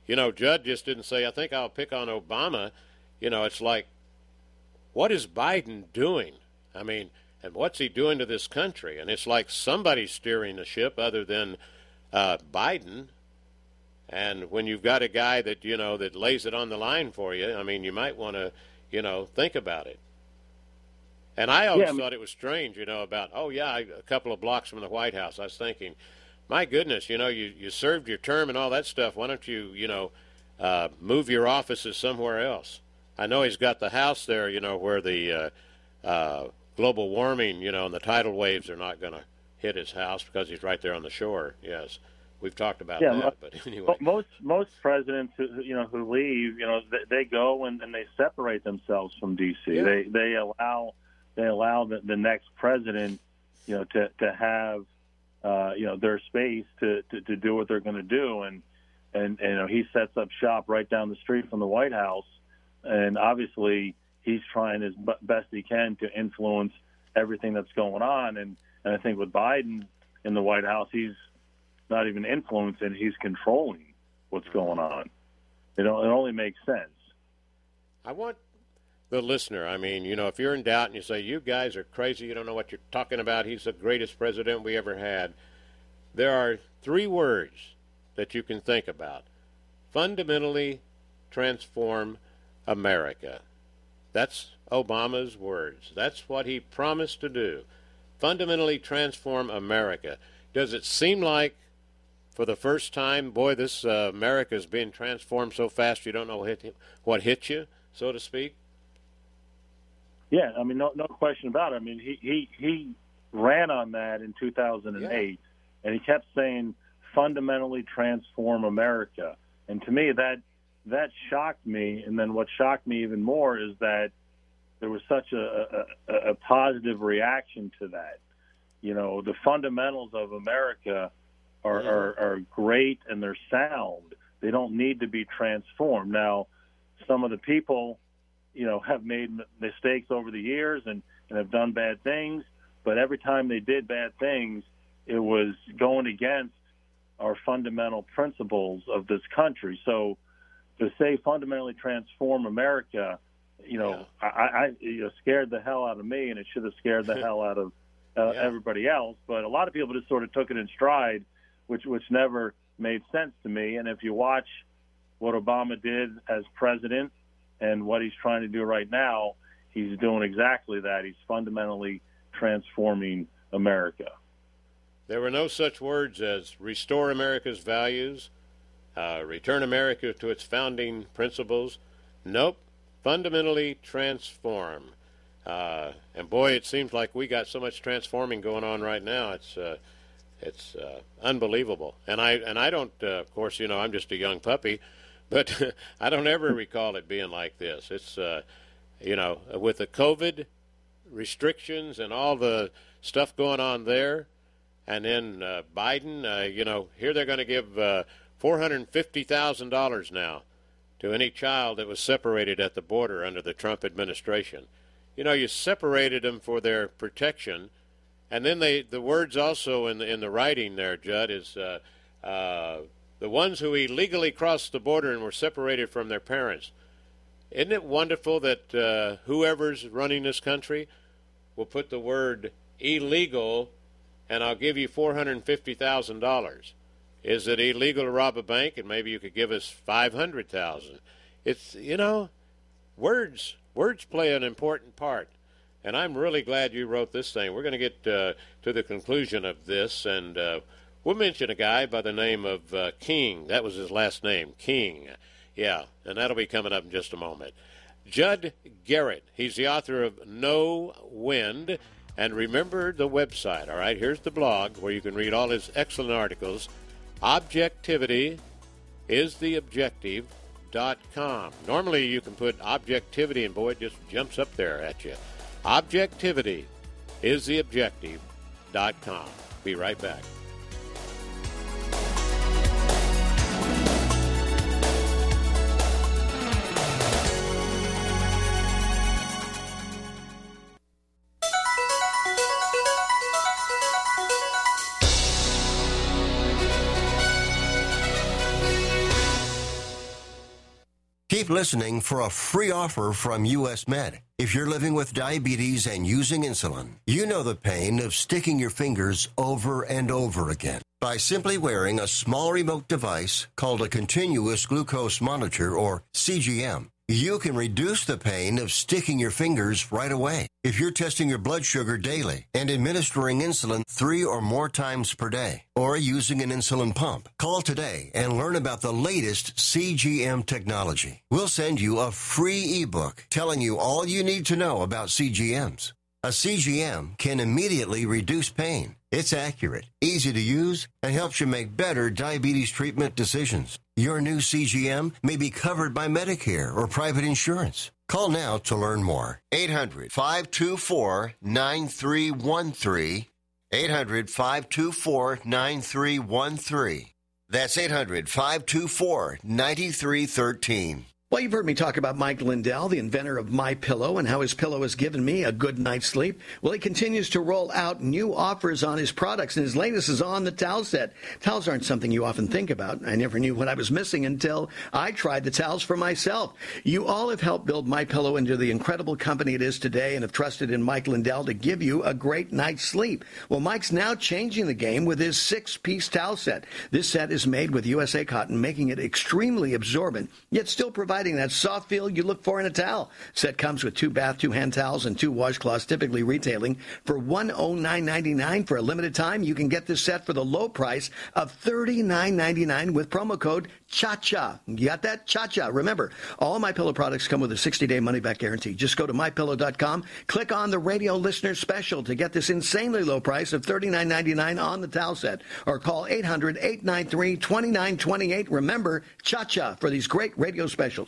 Speaker 2: you know, Judd just didn't say, I think I'll pick on Obama. You know, it's like, what is Biden doing? I mean, and what's he doing to this country? And it's like somebody's steering the ship other than uh, Biden. And when you've got a guy that, you know, that lays it on the line for you, I mean, you might want to, you know, think about it. And I always yeah, I mean, thought it was strange, you know, about, oh, yeah, a couple of blocks from the White House. I was thinking, my goodness, you know, you, you served your term and all that stuff. Why don't you, you know, uh, move your offices somewhere else? I know he's got the house there, you know, where the uh, uh, global warming, you know, and the tidal waves are not going to hit his house because he's right there on the shore. Yes, we've talked about
Speaker 8: yeah,
Speaker 2: that. But anyway,
Speaker 8: most most presidents, who, you know, who leave, you know, they, they go and, and they separate themselves from D C. Yeah. They they allow they allow the, the next president, you know, to to have, uh, you know, their space to, to, to do what they're going to do, and, and and you know, he sets up shop right down the street from the White House. And obviously, he's trying as b- best he can to influence everything that's going on. And, and I think with Biden in the White House, he's not even influencing; he's controlling what's going on. It, it only makes sense.
Speaker 2: I want the listener. I mean, you know, if you're in doubt and you say, "You guys are crazy. You don't know what you're talking about. He's the greatest president we ever had," there are three words that you can think about: fundamentally transform America. That's Obama's words. That's what he promised to do. Fundamentally transform America. Does it seem like for the first time, boy, this uh, America is being transformed so fast you don't know what hit, what hit you, so to speak?
Speaker 8: Yeah, I mean, no, no question about it. I mean, he, he, he ran on that in two thousand eight, yeah. and he kept saying, fundamentally transform America. And to me, that that shocked me. And then what shocked me even more is that there was such a, a, a positive reaction to that. You know, the fundamentals of America are, yeah. are, are great and they're sound. They don't need to be transformed. Now, some of the people, you know, have made mistakes over the years and, and have done bad things, but every time they did bad things, it was going against our fundamental principles of this country. So to say fundamentally transform America, you know, yeah. I, I you know, scared the hell out of me, and it should have scared the hell out of uh, yeah. everybody else. But a lot of people just sort of took it in stride, which which never made sense to me. And if you watch what Obama did as president and what he's trying to do right now, he's doing exactly that. He's fundamentally transforming America.
Speaker 2: There were no such words as restore America's values, uh, return America to its founding principles. Nope. Fundamentally transform. Uh, and boy, it seems like we got so much transforming going on right now. It's uh, it's uh, unbelievable. And I and I don't, uh, of course, you know, I'm just a young puppy, but I don't ever recall it being like this. It's, uh, you know, with the COVID restrictions and all the stuff going on there, and then uh, Biden, uh, you know, here they're going to give uh, four hundred fifty thousand dollars now to any child that was separated at the border under the Trump administration. You know, you separated them for their protection, and then they the words also in the in the writing there, Judd, is uh, uh, the ones who illegally crossed the border and were separated from their parents. Isn't it wonderful that uh, whoever's running this country will put the word illegal, and I'll give you four hundred fifty thousand dollars. Is it illegal to rob a bank? And maybe you could give us five hundred thousand dollars. It's, you know, words words play an important part. And I'm really glad you wrote this thing. We're going to get uh, to the conclusion of this, and uh, we'll mention a guy by the name of uh, King. That was his last name, King. Yeah, and that'll be coming up in just a moment. Judd Garrett, he's the author of No Wind. And remember the website, all right? Here's the blog where you can read all his excellent articles. Objectivity is the objective dot com. Normally you can put objectivity and boy, it just jumps up there at you. Objectivity is the objective dot com. Be right back.
Speaker 15: Keep listening for a free offer from U S Med. If you're living with diabetes and using insulin, you know the pain of sticking your fingers over and over again. By simply wearing a small remote device called a continuous glucose monitor, or C G M, you can reduce the pain of sticking your fingers right away. If you're testing your blood sugar daily and administering insulin three or more times per day, or using an insulin pump, call today and learn about the latest C G M technology. We'll send you a free ebook telling you all you need to know about C G Ms. A C G M can immediately reduce pain. It's accurate, easy to use, and helps you make better diabetes treatment decisions. Your new C G M may be covered by Medicare or private insurance. Call now to learn more. eight hundred, five two four, nine three one three. eight hundred, five two four, nine three one three. That's eight hundred, five two four, nine three one three.
Speaker 16: Well, you've heard me talk about Mike Lindell, the inventor of MyPillow, and how his pillow has given me a good night's sleep. Well, he continues to roll out new offers on his products, and his latest is on the towel set. Towels aren't something you often think about. I never knew what I was missing until I tried the towels for myself. You all have helped build MyPillow into the incredible company it is today and have trusted in Mike Lindell to give you a great night's sleep. Well, Mike's now changing the game with his six-piece towel set. This set is made with U S A cotton, making it extremely absorbent, yet still providing that soft feel you look for in a towel. Set comes with two bath, two hand towels, and two washcloths, typically retailing for one hundred nine ninety-nine. For a limited time, you can get this set for the low price of thirty-nine ninety-nine with promo code CHA-CHA. You got that? CHA-CHA. Remember, all MyPillow products come with a sixty-day money-back guarantee. Just go to my pillow dot com, click on the radio listener special to get this insanely low price of thirty-nine ninety-nine on the towel set, or call eight hundred, eight nine three, two nine two eight. Remember, CHA-CHA for these great radio specials.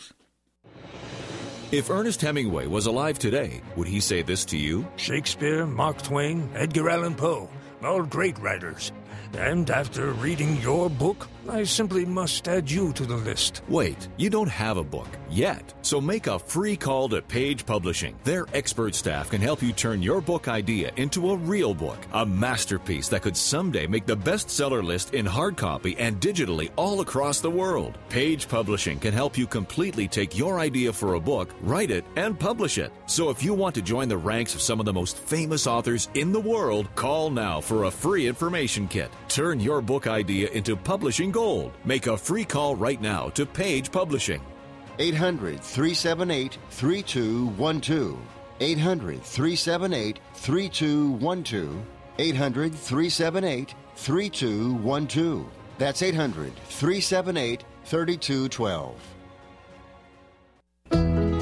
Speaker 17: If Ernest Hemingway was alive today, would he say this to you?
Speaker 18: Shakespeare, Mark Twain, Edgar Allan Poe, all great writers. And after reading your book, I simply must add you to the list.
Speaker 17: Wait, you don't have a book yet. So make a free call to Page Publishing. Their expert staff can help you turn your book idea into a real book, a masterpiece that could someday make the bestseller list in hard copy and digitally all across the world. Page Publishing can help you completely take your idea for a book, write it, and publish it. So if you want to join the ranks of some of the most famous authors in the world, call now for a free information kit. Turn your book idea into publishing gold. Make a free call right now to Page Publishing.
Speaker 15: eight hundred, three seven eight, three two one two. eight hundred, three seven eight, three two one two. eight hundred, three seven eight, three two one two. That's eight hundred, three seven eight, three two one two.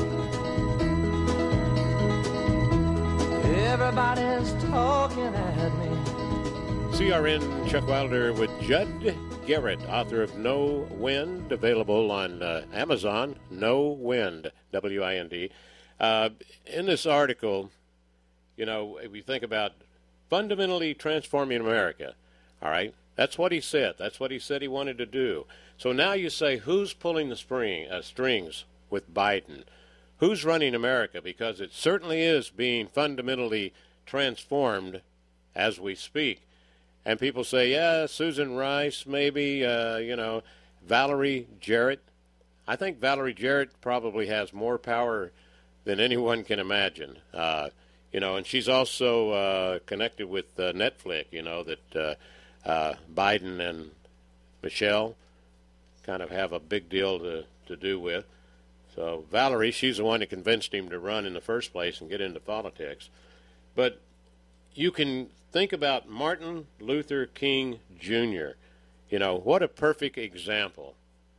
Speaker 1: Everybody's talking at me.
Speaker 2: C R N Chuck Wilder with Judd Garrett, author of No Wind, available on uh, Amazon. No Wind, W I N D. Uh, in this article, you know, if you think about fundamentally transforming America, all right, that's what he said. That's what he said he wanted to do. So now you say, who's pulling the spring, uh, strings with Biden? Who's running America? Because it certainly is being fundamentally transformed as we speak. And people say, yeah, Susan Rice, maybe, uh, you know, Valerie Jarrett. I think Valerie Jarrett probably has more power than anyone can imagine. Uh, you know, and she's also uh, connected with uh, Netflix, you know, that uh, uh, Biden and Michelle kind of have a big deal to, to do with. So Valerie, she's the one that convinced him to run in the first place and get into politics. But you can think about Martin Luther King Junior You know, what a perfect example.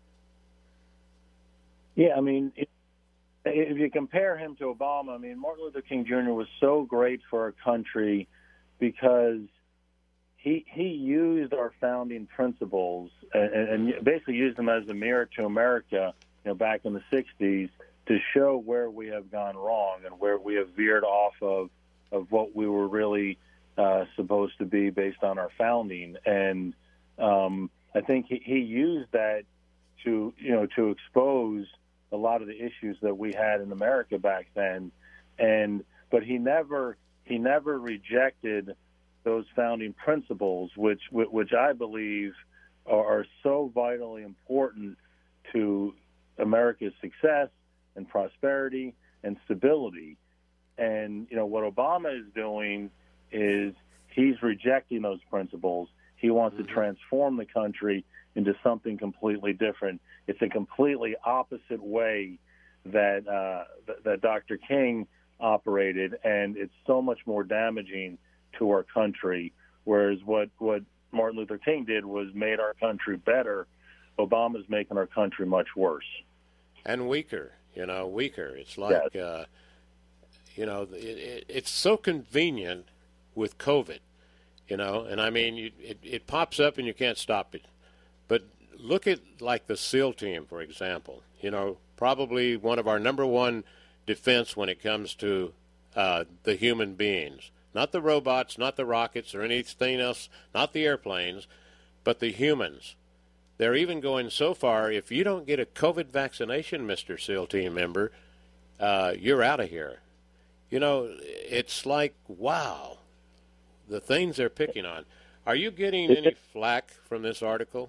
Speaker 8: Yeah, I mean, if, if you compare him to Obama, I mean, Martin Luther King Junior was so great for our country because he he used our founding principles and, and basically used them as a mirror to America, you know, back in the sixties to show where we have gone wrong and where we have veered off of, of what we were really Uh, supposed to be based on our founding, and um, I think he, he used that to you know to expose a lot of the issues that we had in America back then, and but he never he never rejected those founding principles, which which I believe are, are so vitally important to America's success and prosperity and stability. And, you know, what Obama is doing is he's rejecting those principles. He wants mm-hmm. to transform the country into something completely different. It's a completely opposite way that uh, th- that Doctor King operated, and it's so much more damaging to our country. Whereas what, what Martin Luther King did was made our country better. Obama's making our country much worse.
Speaker 2: And weaker, you know, weaker. It's like, yes. uh, you know, it, it, it's so convenient with COVID, you know, and I mean, you, it, it pops up and you can't stop it. But look at, like, the SEAL team, for example, you know, probably one of our number one defense when it comes to uh, the human beings. Not the robots, not the rockets or anything else, not the airplanes, but the humans. They're even going so far, if you don't get a COVID vaccination, Mister SEAL team member, uh, you're out of here. You know, it's like, wow, the things they're picking on. Are you getting any flack from this article?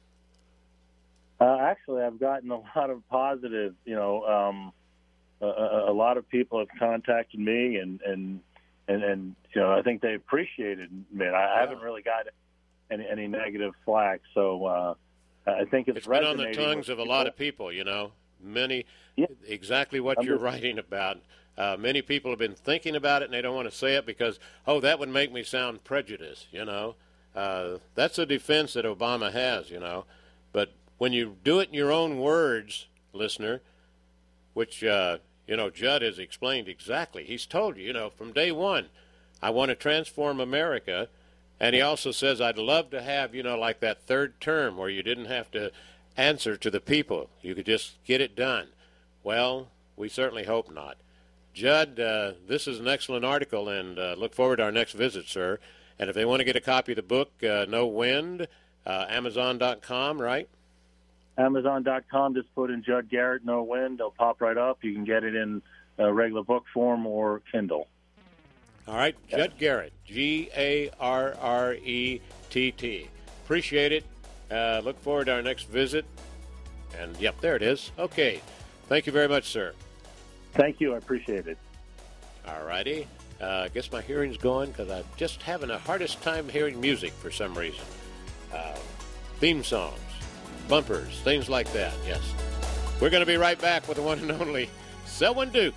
Speaker 8: Uh, actually, I've gotten a lot of positive, you know, um, a, a lot of people have contacted me, and, and, and, and you know, I think they appreciated me. I, I haven't really gotten any, any negative flack, so uh, I think it's,
Speaker 2: it's been on the
Speaker 8: resonating
Speaker 2: tongues
Speaker 8: with
Speaker 2: of a
Speaker 8: people.
Speaker 2: lot of people, you know, many,
Speaker 8: Yeah.
Speaker 2: exactly what
Speaker 8: I'm
Speaker 2: you're
Speaker 8: just-
Speaker 2: writing about. Uh, many people have been thinking about it, and they don't want to say it because, oh, that would make me sound prejudiced, you know. Uh, that's a defense that Obama has, you know. But when you do it in your own words, listener, which, uh, you know, Judd has explained exactly. He's told you, you know, from day one, I want to transform America. And he also says, I'd love to have, you know, like that third term where you didn't have to answer to the people. You could just get it done. Well, we certainly hope not. Judd, uh, this is an excellent article, and uh, look forward to our next visit, sir. And if they want to get a copy of the book, uh, No Wind, uh, Amazon dot com, right?
Speaker 8: Amazon dot com, just put in Judd Garrett, No Wind. They'll pop right up. You can get it in uh, regular book form or Kindle.
Speaker 2: All right, Judd Garrett, G A R R E T T. Appreciate it. Uh, look forward to our next visit. And, yep, there it is. Okay. Thank you very much, sir.
Speaker 8: Thank you. I appreciate it.
Speaker 2: All righty. Uh, I guess my hearing's going because I'm just having the hardest time hearing music for some reason. Uh, theme songs, bumpers, things like that, yes. We're going to be right back with the one and only Selwyn Duke.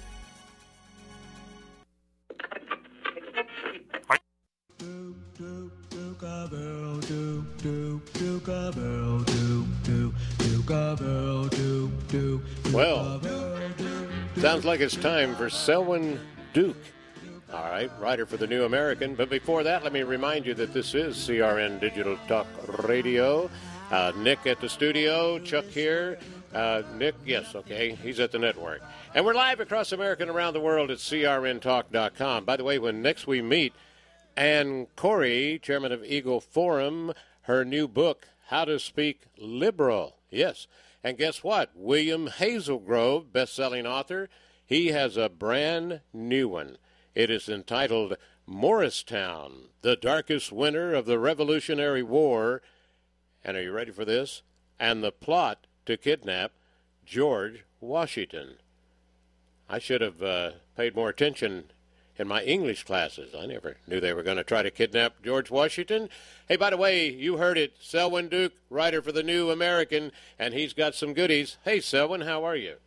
Speaker 2: Well, sounds like it's time for Selwyn Duke. All right, writer for the New American. But before that, let me remind you that this is C R N Digital Talk Radio. Uh, Nick at the studio, Chuck here. Uh, Nick, yes, okay, he's at the network. And we're live across America and around the world at C R N talk dot com. By the way, when next we meet, Ann Corey, chairman of Eagle Forum, her new book, How to Speak Liberal. Yes. And guess what? William Hazelgrove, best-selling author, he has a brand new one. It is entitled Morristown, the Darkest Winter of the Revolutionary War. And are you ready for this? And the plot to kidnap George Washington. I should have uh, paid more attention in my English classes. I never knew they were going to try to kidnap George Washington. Hey, by the way, you heard it. Selwyn Duke, writer for the New American, and he's got some goodies. Hey, Selwyn, how are you?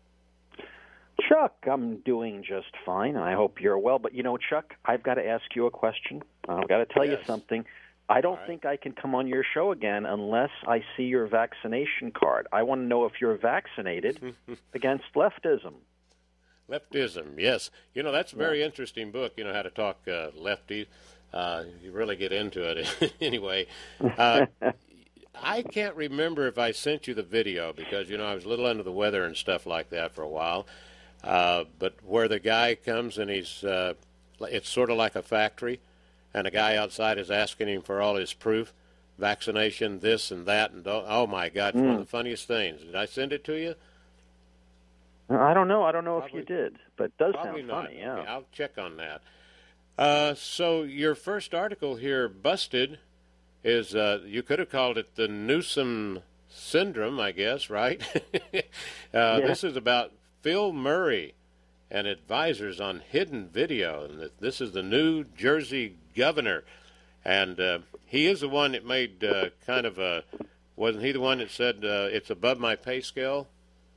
Speaker 19: Chuck, I'm doing just fine, and I hope you're well. But, you know, Chuck, I've got to ask you a question. I've got to tell
Speaker 2: yes.
Speaker 19: you something. I don't
Speaker 2: right.
Speaker 19: think I can come on your show again unless I see your vaccination card. I want to know if you're vaccinated against leftism.
Speaker 2: Leftism, yes. You know, that's a very yeah. interesting book, you know, how to talk uh, lefty. Uh, you really get into it. Anyway, uh, I can't remember if I sent you the video because, you know, I was a little under the weather and stuff like that for a while. Uh, but where the guy comes and he's, uh, it's sort of like a factory, and a guy outside is asking him for all his proof, vaccination, this and that, and oh, my God, it's mm. one of the funniest things. Did I send it to you?
Speaker 19: I don't know. I don't know
Speaker 2: Probably,
Speaker 19: if you did, but it does
Speaker 2: probably
Speaker 19: sound
Speaker 2: not.
Speaker 19: funny, yeah.
Speaker 2: Okay, I'll check on that. Uh, so your first article here, Busted, is, uh, you could have called it the Newsom syndrome, I guess, right? uh,
Speaker 19: Yeah.
Speaker 2: This is about Phil Murray and advisors on hidden video. And this is the New Jersey governor. And uh, he is the one that made uh, kind of a, wasn't he the one that said uh, it's above my pay scale?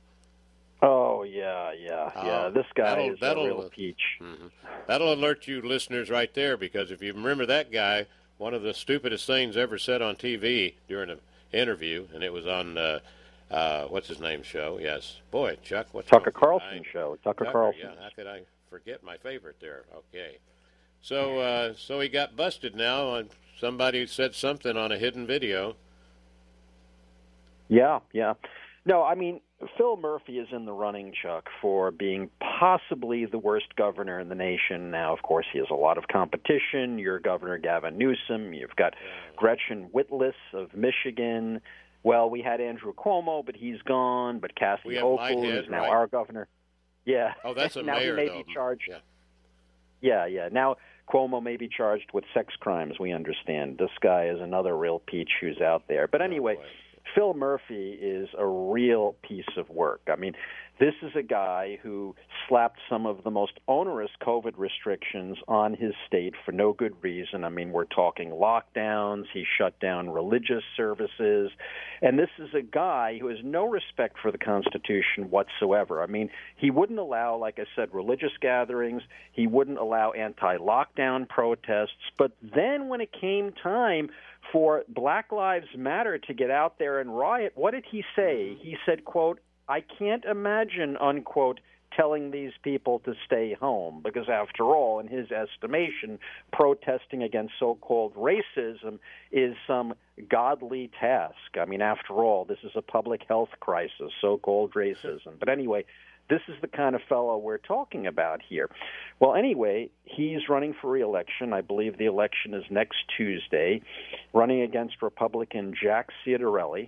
Speaker 19: Oh, yeah, yeah, yeah.
Speaker 2: Oh,
Speaker 19: This guy
Speaker 2: that'll-
Speaker 19: is
Speaker 2: that'll-
Speaker 19: a real peach.
Speaker 2: Mm-hmm. That'll alert you listeners right there, because if you remember that guy, one of the stupidest things ever said on T V during an interview, and it was on, uh, uh, what's his name show? Yes. Boy, Chuck, what's
Speaker 19: Tucker
Speaker 2: wrong?
Speaker 19: Carlson
Speaker 2: I-
Speaker 19: show. Tucker Carlson.
Speaker 2: Yeah, how could I forget my favorite there? Okay. So, uh, so he got busted now on somebody said something on a hidden video.
Speaker 19: Yeah, yeah. No, I mean, Phil Murphy is in the running, Chuck, for being possibly the worst governor in the nation. Now, of course, he has a lot of competition. Your Governor Gavin Newsom. You've got Gretchen Whitlis of Michigan. Well, we had Andrew Cuomo, but he's gone. But Cassie
Speaker 2: We have
Speaker 19: Hochul,
Speaker 2: Lighthead,
Speaker 19: who's now
Speaker 2: right?
Speaker 19: our governor. Yeah.
Speaker 2: Oh, that's a
Speaker 19: now
Speaker 2: mayor,
Speaker 19: he may
Speaker 2: though.
Speaker 19: be charged.
Speaker 2: Yeah.
Speaker 19: Yeah, yeah. Now Cuomo may be charged with sex crimes, we understand. This guy is another real peach who's out there. But anyway, Phil Murphy is a real piece of work. I mean, this is a guy who slapped some of the most onerous COVID restrictions on his state for no good reason. I mean, we're talking lockdowns. He shut down religious services. And this is a guy who has no respect for the Constitution whatsoever. I mean, he wouldn't allow, like I said, religious gatherings. He wouldn't allow anti-lockdown protests. But then when it came time for Black Lives Matter to get out there and riot, what did he say? He said, quote, I can't imagine, unquote, telling these people to stay home, because after all, in his estimation, protesting against so-called racism is some godly task. I mean, after all, this is a public health crisis, so-called racism. But anyway, this is the kind of fellow we're talking about here. Well, anyway, he's running for re-election. I believe the election is next Tuesday, running against Republican Jack Ciattarelli.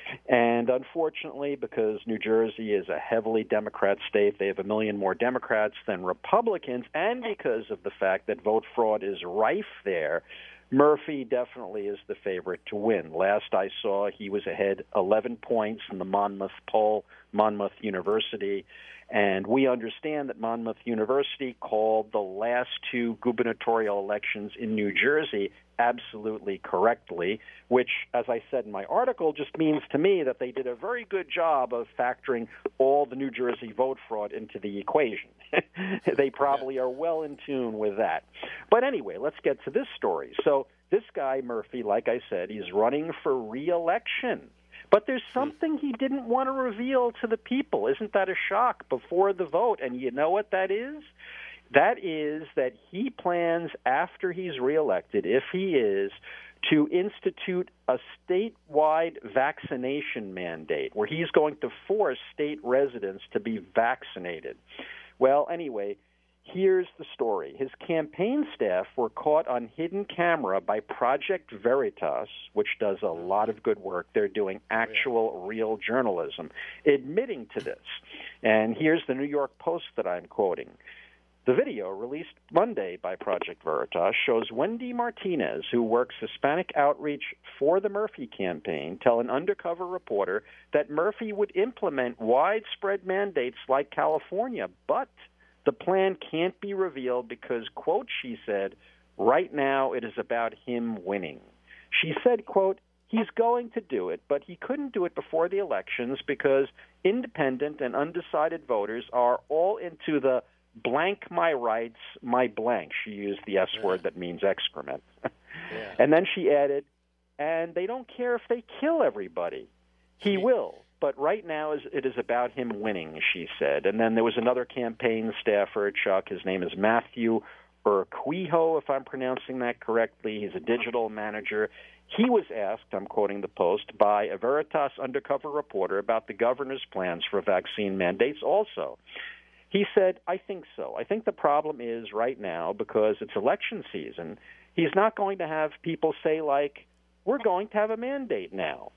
Speaker 19: And unfortunately, because New Jersey is a heavily Democrat state, they have a million more Democrats than Republicans, and because of the fact that vote fraud is rife there, Murphy definitely is the favorite to win. Last I saw, he was ahead eleven points in the Monmouth poll, Monmouth University. And we understand that Monmouth University called the last two gubernatorial elections in New Jersey absolutely correctly, which, as I said in my article, just means to me that they did a very good job of factoring all the New Jersey vote fraud into the equation. They probably are well in tune with that. But anyway, let's get to this story. So this guy, Murphy, like I said, he's running for re-election. But there's something he didn't want to reveal to the people. Isn't that a shock before the vote? And you know what that is? That is that he plans, after he's reelected, if he is, to institute a statewide vaccination mandate where he's going to force state residents to be vaccinated. Well, anyway, here's the story. His campaign staff were caught on hidden camera by Project Veritas, which does a lot of good work. They're doing actual, real journalism, admitting to this. And here's the New York Post that I'm quoting. The video, released Monday by Project Veritas, shows Wendy Martinez, who works Hispanic outreach for the Murphy campaign, tell an undercover reporter that Murphy would implement widespread mandates like California, but the plan can't be revealed because, quote, she said, right now it is about him winning. She said, quote, he's going to do it, but he couldn't do it before the elections because independent and undecided voters are all into the blank my rights, my blank. She used the S word that means excrement. Yeah. And then she added, and they don't care if they kill everybody. He will. But right now it is about him winning, she said. And then there was another campaign staffer, Chuck. His name is Matthew Urquijo, if I'm pronouncing that correctly. He's a digital manager. He was asked, I'm quoting the Post, by a Veritas undercover reporter about the governor's plans for vaccine mandates also. He said, I think so. I think the problem is right now, because it's election season, he's not going to have people say, like, we're going to have a mandate now.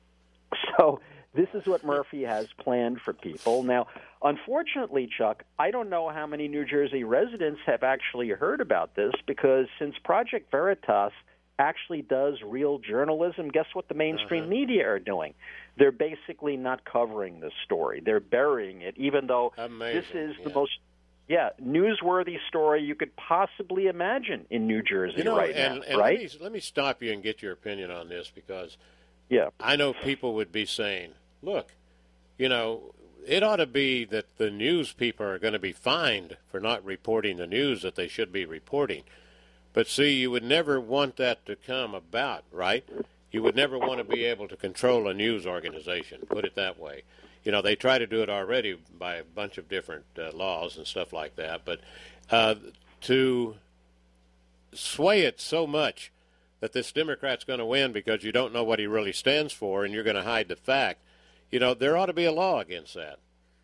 Speaker 19: So this is what Murphy has planned for people. Now, unfortunately, Chuck, I don't know how many New Jersey residents have actually heard about this, because since Project Veritas actually does real journalism, guess what the mainstream uh-huh. media are doing? they're basically not covering this story. They're burying it, even though
Speaker 2: Amazing.
Speaker 19: this is
Speaker 2: yeah.
Speaker 19: the most yeah newsworthy story you could possibly imagine in New Jersey
Speaker 2: you know,
Speaker 19: right
Speaker 2: and,
Speaker 19: now.
Speaker 2: and
Speaker 19: right?
Speaker 2: Let me, let me stop you and get your opinion on this, because
Speaker 19: yeah.
Speaker 2: I know people would be saying, look, you know, it ought to be that the news people are going to be fined for not reporting the news that they should be reporting. But see, you would never want that to come about, right? You would never want to be able to control a news organization, put it that way. You know, they try to do it already by a bunch of different uh, laws and stuff like that. But uh, to sway it so much that this Democrat's going to win because you don't know what he really stands for and you're going to hide the fact, you know, there ought to be a law against that.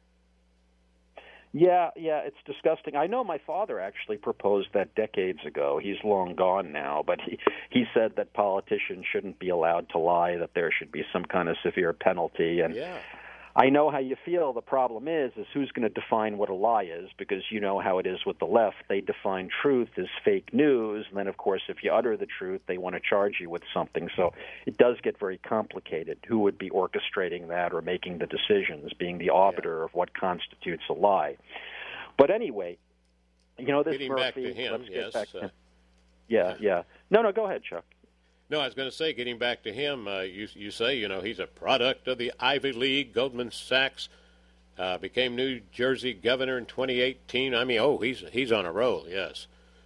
Speaker 19: Yeah, yeah, it's disgusting. I know my father actually proposed that decades ago. He's long gone now, but he, he said that politicians shouldn't be allowed to lie, that there should be some kind of severe penalty. And
Speaker 2: yeah.
Speaker 19: I know how you feel. The problem is, is who's going to define what a lie is, because you know how it is with the left. They define truth as fake news, and then, of course, if you utter the truth, they want to charge you with something. So it does get very complicated. Who would be orchestrating that or making the decisions, being the arbiter yeah. of what constitutes a lie? But anyway, you know, this
Speaker 2: Getting
Speaker 19: Murphy,
Speaker 2: back to him,
Speaker 19: let's get
Speaker 2: yes.
Speaker 19: back to
Speaker 2: Uh,
Speaker 19: him. Yeah, yeah. No, no, go ahead, Chuck.
Speaker 2: No, I was going to say, getting back to him, uh, you, you say, you know, he's a product of the Ivy League. Goldman Sachs uh, became New Jersey governor in twenty eighteen. I mean, oh, he's he's on a roll, yes.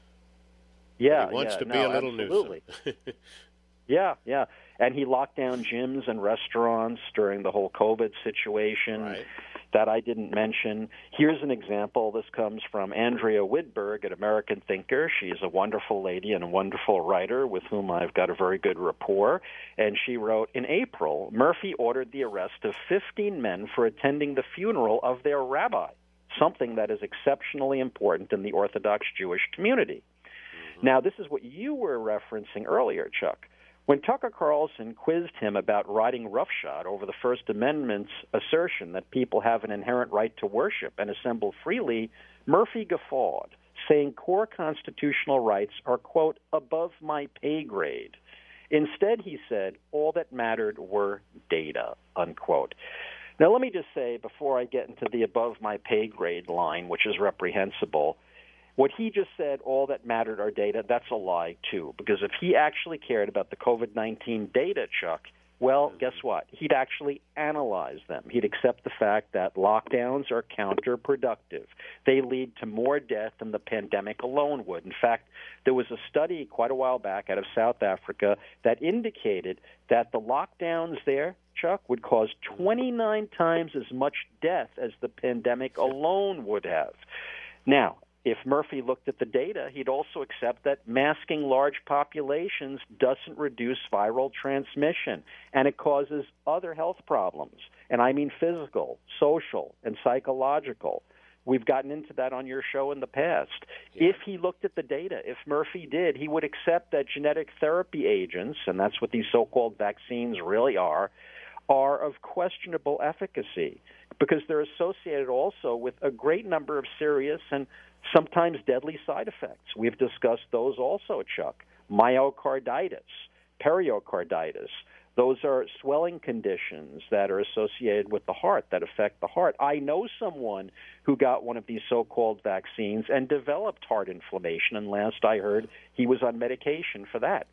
Speaker 19: Yeah,
Speaker 2: but he wants
Speaker 19: yeah,
Speaker 2: to be
Speaker 19: no,
Speaker 2: a little
Speaker 19: absolutely.
Speaker 2: nuisance.
Speaker 19: Yeah, yeah. And he locked down gyms and restaurants during the whole COVID situation.
Speaker 2: Right.
Speaker 19: That I didn't mention. Here's an example. This comes from Andrea Widberg, an American thinker. She's a wonderful lady and a wonderful writer with whom I've got a very good rapport. And she wrote, in April, Murphy ordered the arrest of fifteen men for attending the funeral of their rabbi, something that is exceptionally important in the Orthodox Jewish community. Mm-hmm. Now, this is what you were referencing earlier, Chuck. When Tucker Carlson quizzed him about riding roughshod over the First Amendment's assertion that people have an inherent right to worship and assemble freely, Murphy guffawed, saying core constitutional rights are, quote, above my pay grade. Instead, he said, all that mattered were data, unquote. Now, let me just say, before I get into the above my pay grade line, which is reprehensible, what he just said, all that mattered are data, that's a lie, too. Because if he actually cared about the COVID nineteen data, Chuck, well, guess what? He'd actually analyze them. He'd accept the fact that lockdowns are counterproductive. They lead to more death than the pandemic alone would. In fact, there was a study quite a while back out of South Africa that indicated that the lockdowns there, Chuck, would cause twenty-nine times as much death as the pandemic alone would have. Now, if Murphy looked at the data, he'd also accept that masking large populations doesn't reduce viral transmission, and it causes other health problems. And I mean physical, social, and psychological. We've gotten into that on your show in the past. Yeah. If he looked at the data, if Murphy did, he would accept that genetic therapy agents, and that's what these so-called vaccines really are, are of questionable efficacy because they're associated also with a great number of serious and sometimes deadly side effects. We've discussed those also, Chuck. Myocarditis, pericarditis. Those are swelling conditions that are associated with the heart, that affect the heart. I know someone who got one of these so-called vaccines and developed heart inflammation, and last I heard, he was on medication for that.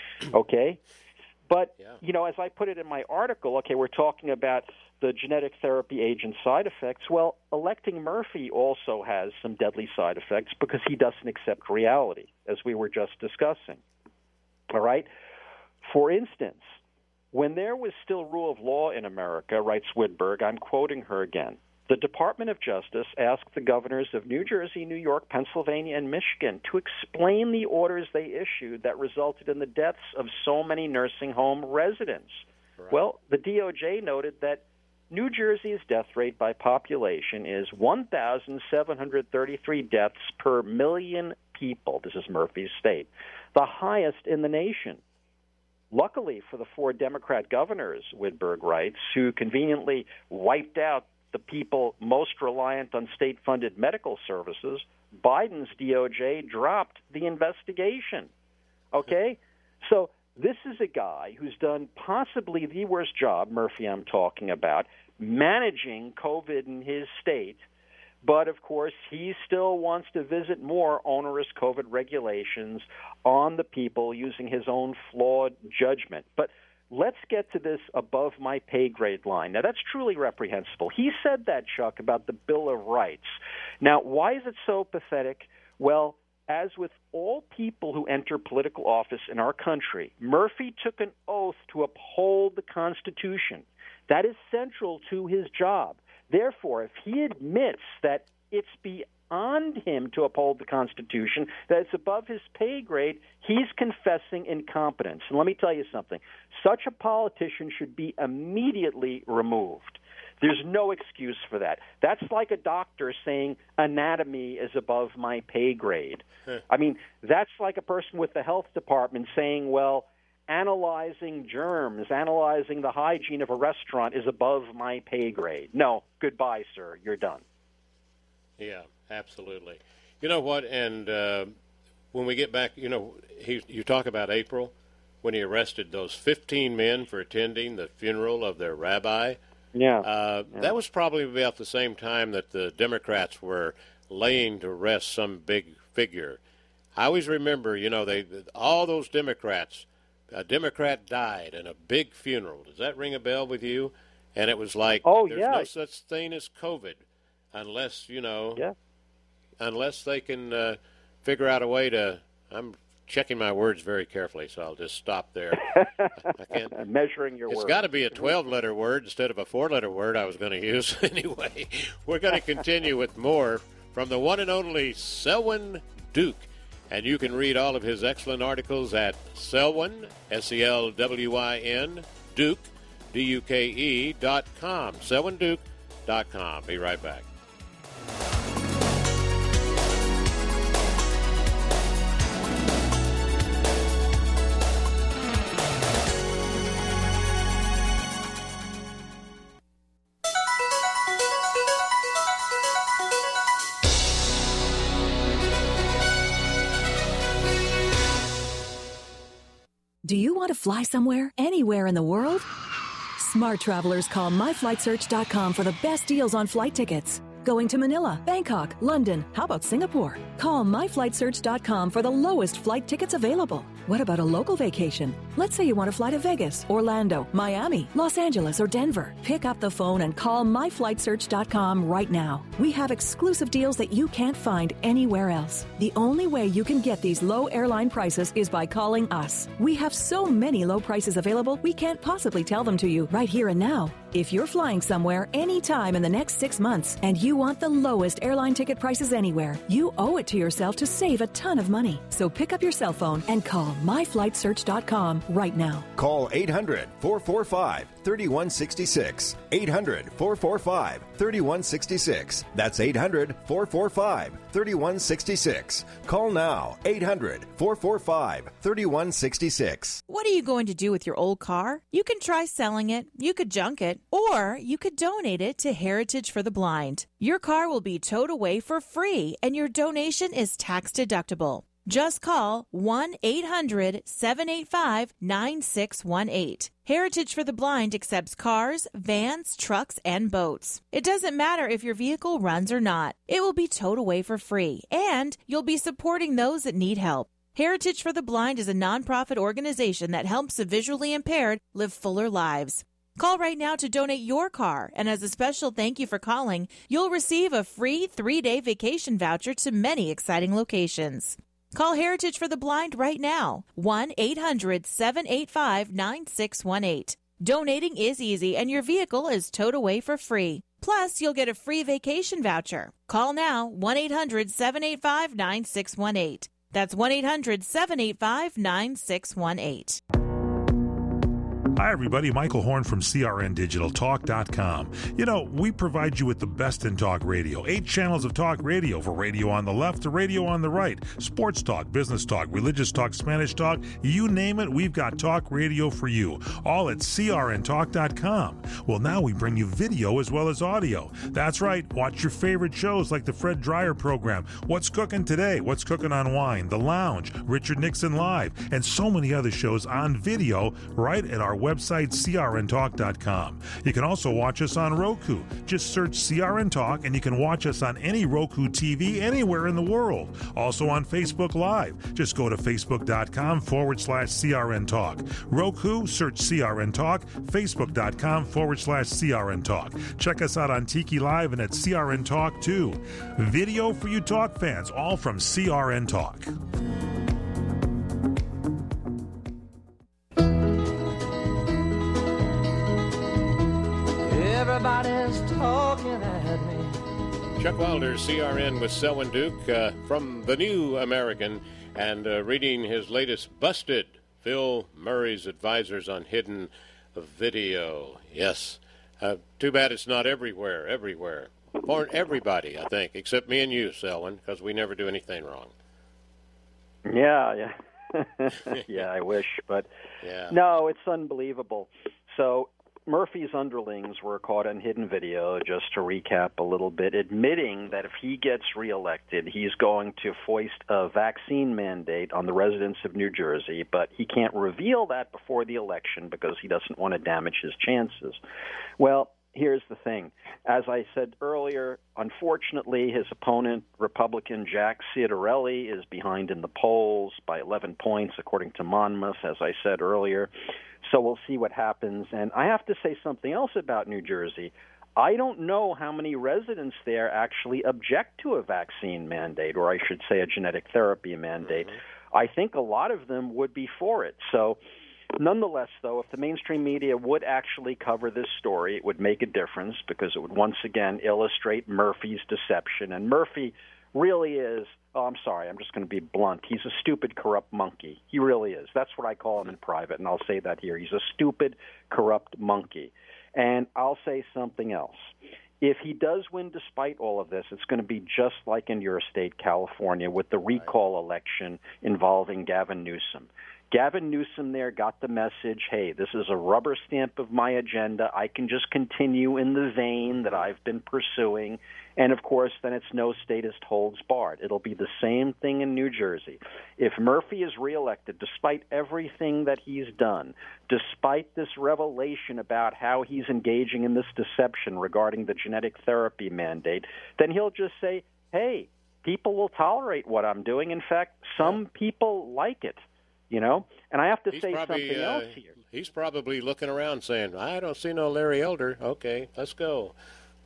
Speaker 19: Okay? But, yeah. you know, as I put it in my article, okay, we're talking about the genetic therapy agent side effects. Well, electing Murphy also has some deadly side effects because he doesn't accept reality, as we were just discussing. All right? For instance, when there was still rule of law in America, writes Widberg, I'm quoting her again, the Department of Justice asked the governors of New Jersey, New York, Pennsylvania, and Michigan to explain the orders they issued that resulted in the deaths of so many nursing home residents. Right. Well, the D O J noted that New Jersey's death rate by population is one thousand seven hundred thirty-three deaths per million people. This is Murphy's state, the highest in the nation. Luckily for the four Democrat governors, Widberg writes, who conveniently wiped out the people most reliant on state-funded medical services, Biden's D O J dropped the investigation. Okay? So this is a guy who's done possibly the worst job, Murphy I'm talking about, managing COVID in his state. But, of course, he still wants to visit more onerous COVID regulations on the people using his own flawed judgment. But let's get to this above my pay grade line. Now, that's truly reprehensible. He said that, Chuck, about the Bill of Rights. Now, why is it so pathetic? Well, as with all people who enter political office in our country, Murphy took an oath to uphold the Constitution. That is central to his job. Therefore, if he admits that it's beyond him to uphold the Constitution, that it's above his pay grade, he's confessing incompetence. And let me tell you something. Such a politician should be immediately removed. There's no excuse for that. That's like a doctor saying anatomy is above my pay grade. Huh. I mean, that's like a person with the health department saying, well, analyzing germs, analyzing the hygiene of a restaurant is above my pay grade. No, goodbye, sir. You're done.
Speaker 2: Yeah, absolutely. You know what? And uh, when we get back, you know, he, you talk about April, when he arrested those fifteen men for attending the funeral of their rabbi.
Speaker 19: Yeah.
Speaker 2: Uh,
Speaker 19: yeah.
Speaker 2: That was probably about the same time that the Democrats were laying to rest some big figure. I always remember, you know, they all those Democrats, a Democrat died in a big funeral. Does that ring a bell with you? And it was like,
Speaker 19: oh,
Speaker 2: there's
Speaker 19: yeah.
Speaker 2: no such thing as COVID unless, you know,
Speaker 19: yeah.
Speaker 2: unless they can uh, figure out a way to, I'm checking my words very carefully, so I'll just stop there. I can't.
Speaker 19: Measuring your
Speaker 2: it's
Speaker 19: words.
Speaker 2: It's got to be a twelve-letter word instead of a four-letter word I was going to use. Anyway, we're going to continue with more from the one and only Selwyn Duke. And you can read all of his excellent articles at Selwyn, S E L W I N, Duke, D U K E, dot com, selwyn duke dot com. Be right back.
Speaker 4: Do you want to fly somewhere, anywhere in the world? Smart travelers call my flight search dot com for the best deals on flight tickets. Going to Manila, Bangkok, London, how about Singapore? Call my flight search dot com for the lowest flight tickets available. What about a local vacation? Let's say you want to fly to Vegas, Orlando, Miami, Los Angeles, or Denver. Pick up the phone and call my flight search dot com right now. We have exclusive deals that you can't find anywhere else. The only way you can get these low airline prices is by calling us. We have so many low prices available, we can't possibly tell them to you right here and now. If you're flying somewhere anytime in the next six months and you want the lowest airline ticket prices anywhere, you owe it to yourself to save a ton of money. So pick up your cell phone and call my flight search dot com right now.
Speaker 5: Call eight hundred, four four five, three one six six. eight hundred, four four five, three one six six. That's eight hundred, four four five, three one six six. Call now. eight hundred, four four five, three one six six.
Speaker 14: What are you going to do with your old car? You can try selling it, you could junk it, or you could donate it to Heritage for the Blind. Your car will be towed away for free, and your donation is tax deductible. Just call one eight hundred, seven eight five, nine six one eight. Heritage for the Blind accepts cars, vans, trucks, and boats. It doesn't matter if your vehicle runs or not. It will be towed away for free, and you'll be supporting those that need help. Heritage for the Blind is a nonprofit organization that helps the visually impaired live fuller lives. Call right now to donate your car, and as a special thank you for calling, you'll receive a free three-day vacation voucher to many exciting locations. Call Heritage for the Blind right now, one eight hundred, seven eight five, nine six one eight. Donating is easy, and your vehicle is towed away for free. Plus, you'll get a free vacation voucher. Call now, one eight hundred, seven eight five, nine six one eight. That's one eight hundred, seven eight five, nine six one eight.
Speaker 6: Hi, everybody. Michael Horn from C R N Digital Talk dot com. You know, we provide you with the best in talk radio. Eight channels of talk radio, for radio on the left to radio on the right. Sports talk, business talk, religious talk, Spanish talk. You name it, we've got talk radio for you. All at C R N Talk dot com. Well, now we bring you video as well as audio. That's right. Watch your favorite shows like the Fred Dreyer program, What's Cooking Today, What's Cooking on Wine, The Lounge, Richard Nixon Live, and so many other shows on video right at our website, C R N Talk dot com. You can also watch us on Roku. Just search C R N Talk and you can watch us on any Roku T V anywhere in the world. Also on Facebook Live. Just go to facebook.com forward slash CRN Talk. Roku, search C R N Talk. Facebook.com forward slash CRN Talk. Check us out on Tiki Live and at C R N Talk too. Video for you talk fans, all from C R N Talk.
Speaker 1: Everybody's talking at me.
Speaker 2: Chuck Wilder, C R N with Selwyn Duke uh, from The New American, and uh, reading his latest Busted, Phil Murray's Advisors on Hidden Video. Yes. Uh, too bad it's not everywhere, everywhere. For everybody, I think, except me and you, Selwyn, because we never do anything wrong.
Speaker 19: Yeah, yeah. yeah, I wish, but
Speaker 2: yeah.
Speaker 19: No, it's unbelievable. So Murphy's underlings were caught on hidden video, just to recap a little bit, admitting that if he gets reelected, he's going to foist a vaccine mandate on the residents of New Jersey, but he can't reveal that before the election because he doesn't want to damage his chances. Well, here's the thing. As I said earlier, unfortunately, his opponent, Republican Jack Ciattarelli, is behind in the polls by eleven points, according to Monmouth, as I said earlier. So we'll see what happens. And I have to say something else about New Jersey. I don't know how many residents there actually object to a vaccine mandate, or I should say a genetic therapy mandate. Mm-hmm. I think a lot of them would be for it. So nonetheless, though, if the mainstream media would actually cover this story, it would make a difference because it would once again illustrate Murphy's deception. And Murphy really is, oh, I'm sorry, I'm just going to be blunt. He's a stupid, corrupt monkey. He really is. That's what I call him in private, and I'll say that here. He's a stupid, corrupt monkey. And I'll say something else. If he does win despite all of this, it's going to be just like in your state, California, with the recall election involving Gavin Newsom. Gavin Newsom there got the message, hey, this is a rubber stamp of my agenda. I can just continue in the vein that I've been pursuing. And, of course, then it's no statist holds barred. It'll be the same thing in New Jersey. If Murphy is reelected, despite everything that he's done, despite this revelation about how he's engaging in this deception regarding the genetic therapy mandate, then he'll just say, hey, people will tolerate what I'm doing. In fact, some people like it. You know, and I have to
Speaker 2: he's
Speaker 19: say
Speaker 2: probably,
Speaker 19: something
Speaker 2: uh,
Speaker 19: else here.
Speaker 2: He's probably looking around saying, I don't see no Larry Elder. Okay, let's go.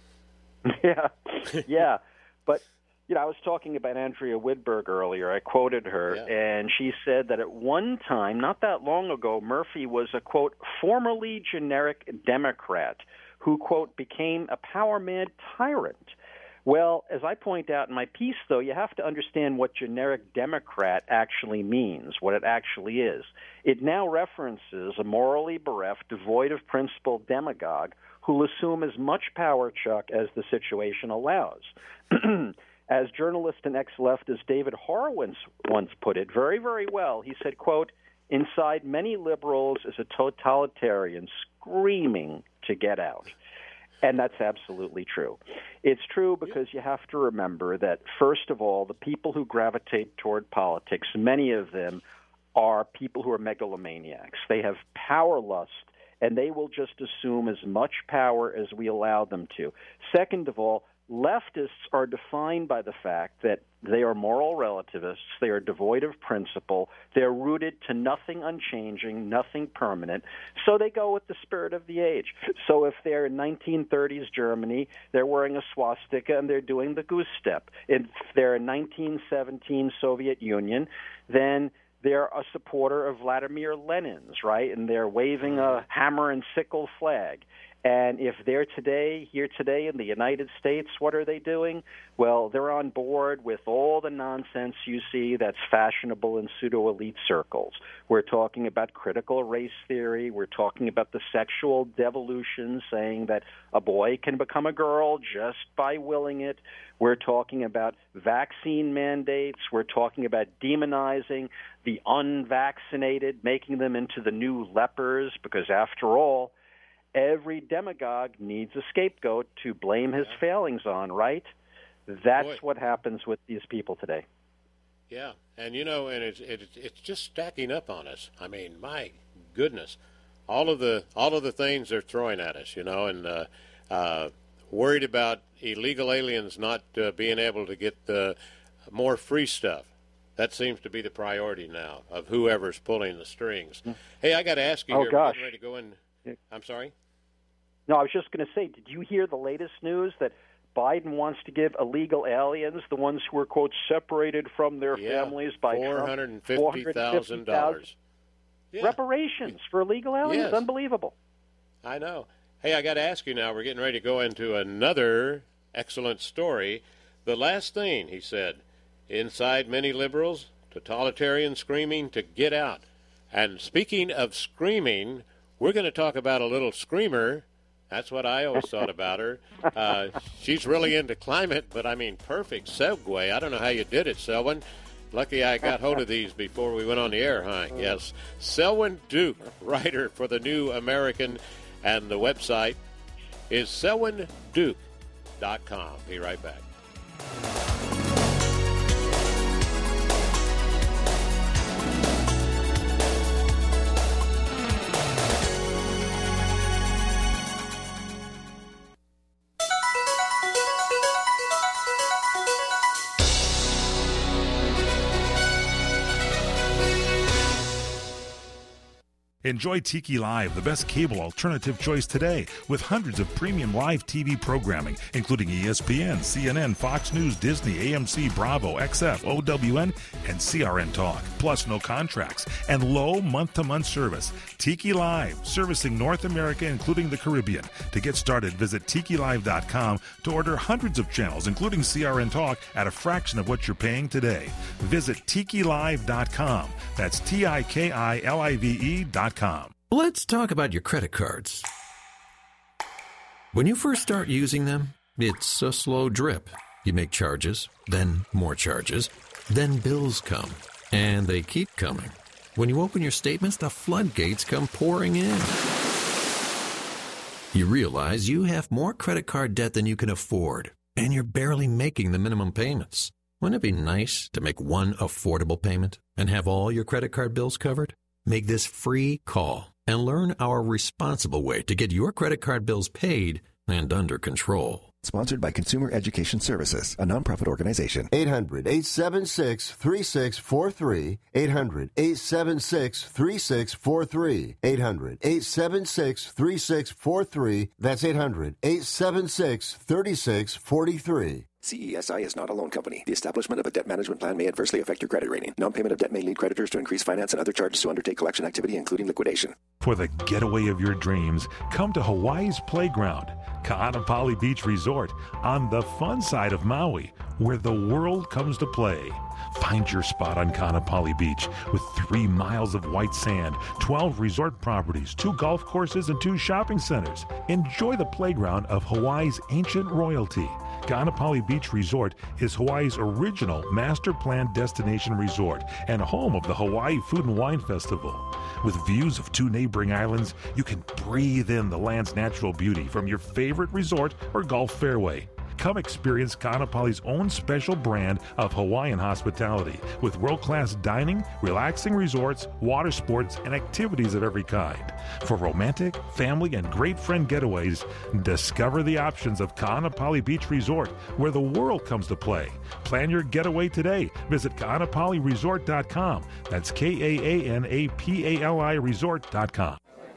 Speaker 19: yeah, yeah. But, you know, I was talking about Andrea Widberg earlier. I quoted her, yeah. and she said that at one time, not that long ago, Murphy was a, quote, formerly generic Democrat who, quote, became a power-mad tyrant. Well, as I point out in my piece, though, you have to understand what generic Democrat actually means, what it actually is. It now references a morally bereft, devoid of principle demagogue who will assume as much power, Chuck, as the situation allows. As journalist and ex-leftist David Horowitz once put it very, very well, he said, quote, inside many liberals is a totalitarian screaming to get out. And that's absolutely true. It's true because you have to remember that, first of all, the people who gravitate toward politics, many of them are people who are megalomaniacs. They have power lust, and they will just assume as much power as we allow them to. Second of all, leftists are defined by the fact that they are moral relativists, they are devoid of principle, they're rooted to nothing unchanging, nothing permanent, so they go with the spirit of the age. So if they're in nineteen thirties Germany, they're wearing a swastika and they're doing the goose step. If they're in nineteen seventeen Soviet Union, then they're a supporter of Vladimir Lenin's, right? And they're waving a hammer and sickle flag. And if they're today, here today in the United States, what are they doing? Well, they're on board with all the nonsense you see that's fashionable in pseudo-elite circles. We're talking about critical race theory. We're talking about the sexual devolution, saying that a boy can become a girl just by willing it. We're talking about vaccine mandates. We're talking about demonizing the unvaccinated, making them into the new lepers, because after all, every demagogue needs a scapegoat to blame his failings on, right? That's Boy. what happens with these people today.
Speaker 2: Yeah, and you know, and it's it, it's just stacking up on us. I mean, my goodness, all of the all of the things they're throwing at us, you know, and uh, uh, worried about illegal aliens not uh, being able to get the more free stuff. That seems to be the priority now of whoever's pulling the strings. Mm. Hey, I got to ask you,
Speaker 19: oh,
Speaker 2: here,
Speaker 19: gosh.
Speaker 2: we're ready to go in. I'm sorry?
Speaker 19: No, I was just going to say, did you hear the latest news that Biden wants to give illegal aliens, the ones who were, quote, separated from their
Speaker 2: yeah,
Speaker 19: families by
Speaker 2: four hundred fifty thousand dollars.
Speaker 19: Yeah. Reparations for illegal aliens?
Speaker 2: Yes.
Speaker 19: Unbelievable.
Speaker 2: I know. Hey, I got to ask you now, we're getting ready to go into another excellent story. The last thing, he said, inside many liberals, totalitarian screaming to get out. And speaking of screaming, we're going to talk about a little screamer. That's what I always thought about her. Uh, she's really into climate, but I mean, perfect segue. I don't know how you did it, Selwyn. Lucky I got hold of these before we went on the air, huh? Yes. Selwyn Duke, writer for the New American, and the website is selwyn duke dot com. Be right back.
Speaker 6: Enjoy Tiki Live, the best cable alternative choice today, with hundreds of premium live T V programming, including E S P N, C N N, Fox News, Disney, A M C, Bravo, X F, O W N, and C R N Talk. Plus no contracts and low month-to-month service. Tiki Live, servicing North America, including the Caribbean. To get started, visit tiki live dot com to order hundreds of channels, including C R N Talk, at a fraction of what you're paying today. Visit tiki live dot com. That's T I K I L I V E dot com.
Speaker 17: Let's talk about your credit cards. When you first start using them, it's a slow drip. You make charges, then more charges, then bills come, and they keep coming. When you open your statements, the floodgates come pouring in. You realize you have more credit card debt than you can afford, and you're barely making the minimum payments. Wouldn't it be nice to make one affordable payment and have all your credit card bills covered? Make this free call and learn our responsible way to get your credit card bills paid and under control.
Speaker 20: Sponsored by Consumer Education Services, a nonprofit organization.
Speaker 15: eight hundred, eight seven six, three six four three. eight hundred, eight seven six, three six four three. eight hundred, eight seven six, three six four three. That's eight hundred, eight seven six, three six four three.
Speaker 20: C E S I is not a loan company. The establishment of a debt management plan may adversely affect your credit rating. Non-payment of debt may lead creditors to increase finance and other charges to undertake collection activity, including liquidation.
Speaker 6: For the getaway of your dreams, come to Hawaii's Playground, Ka'anapali Beach Resort, on the fun side of Maui, where the world comes to play. Find your spot on Ka'anapali Beach with three miles of white sand, twelve resort properties, two golf courses, and two shopping centers. Enjoy the playground of Hawaii's ancient royalty. Ka'anapali Beach Resort is Hawaii's original master planned destination resort and home of the Hawaii Food and Wine Festival. With views of two neighboring islands, you can breathe in the land's natural beauty from your favorite resort or golf fairway. Come experience Ka'anapali's own special brand of Hawaiian hospitality with world-class dining, relaxing resorts, water sports, and activities of every kind. For romantic, family, and great friend getaways, discover the options of Ka'anapali Beach Resort, where the world comes to play. Plan your getaway today. Visit Ka'anapali Resort dot com. That's K A A N A P A L I Resort dot com.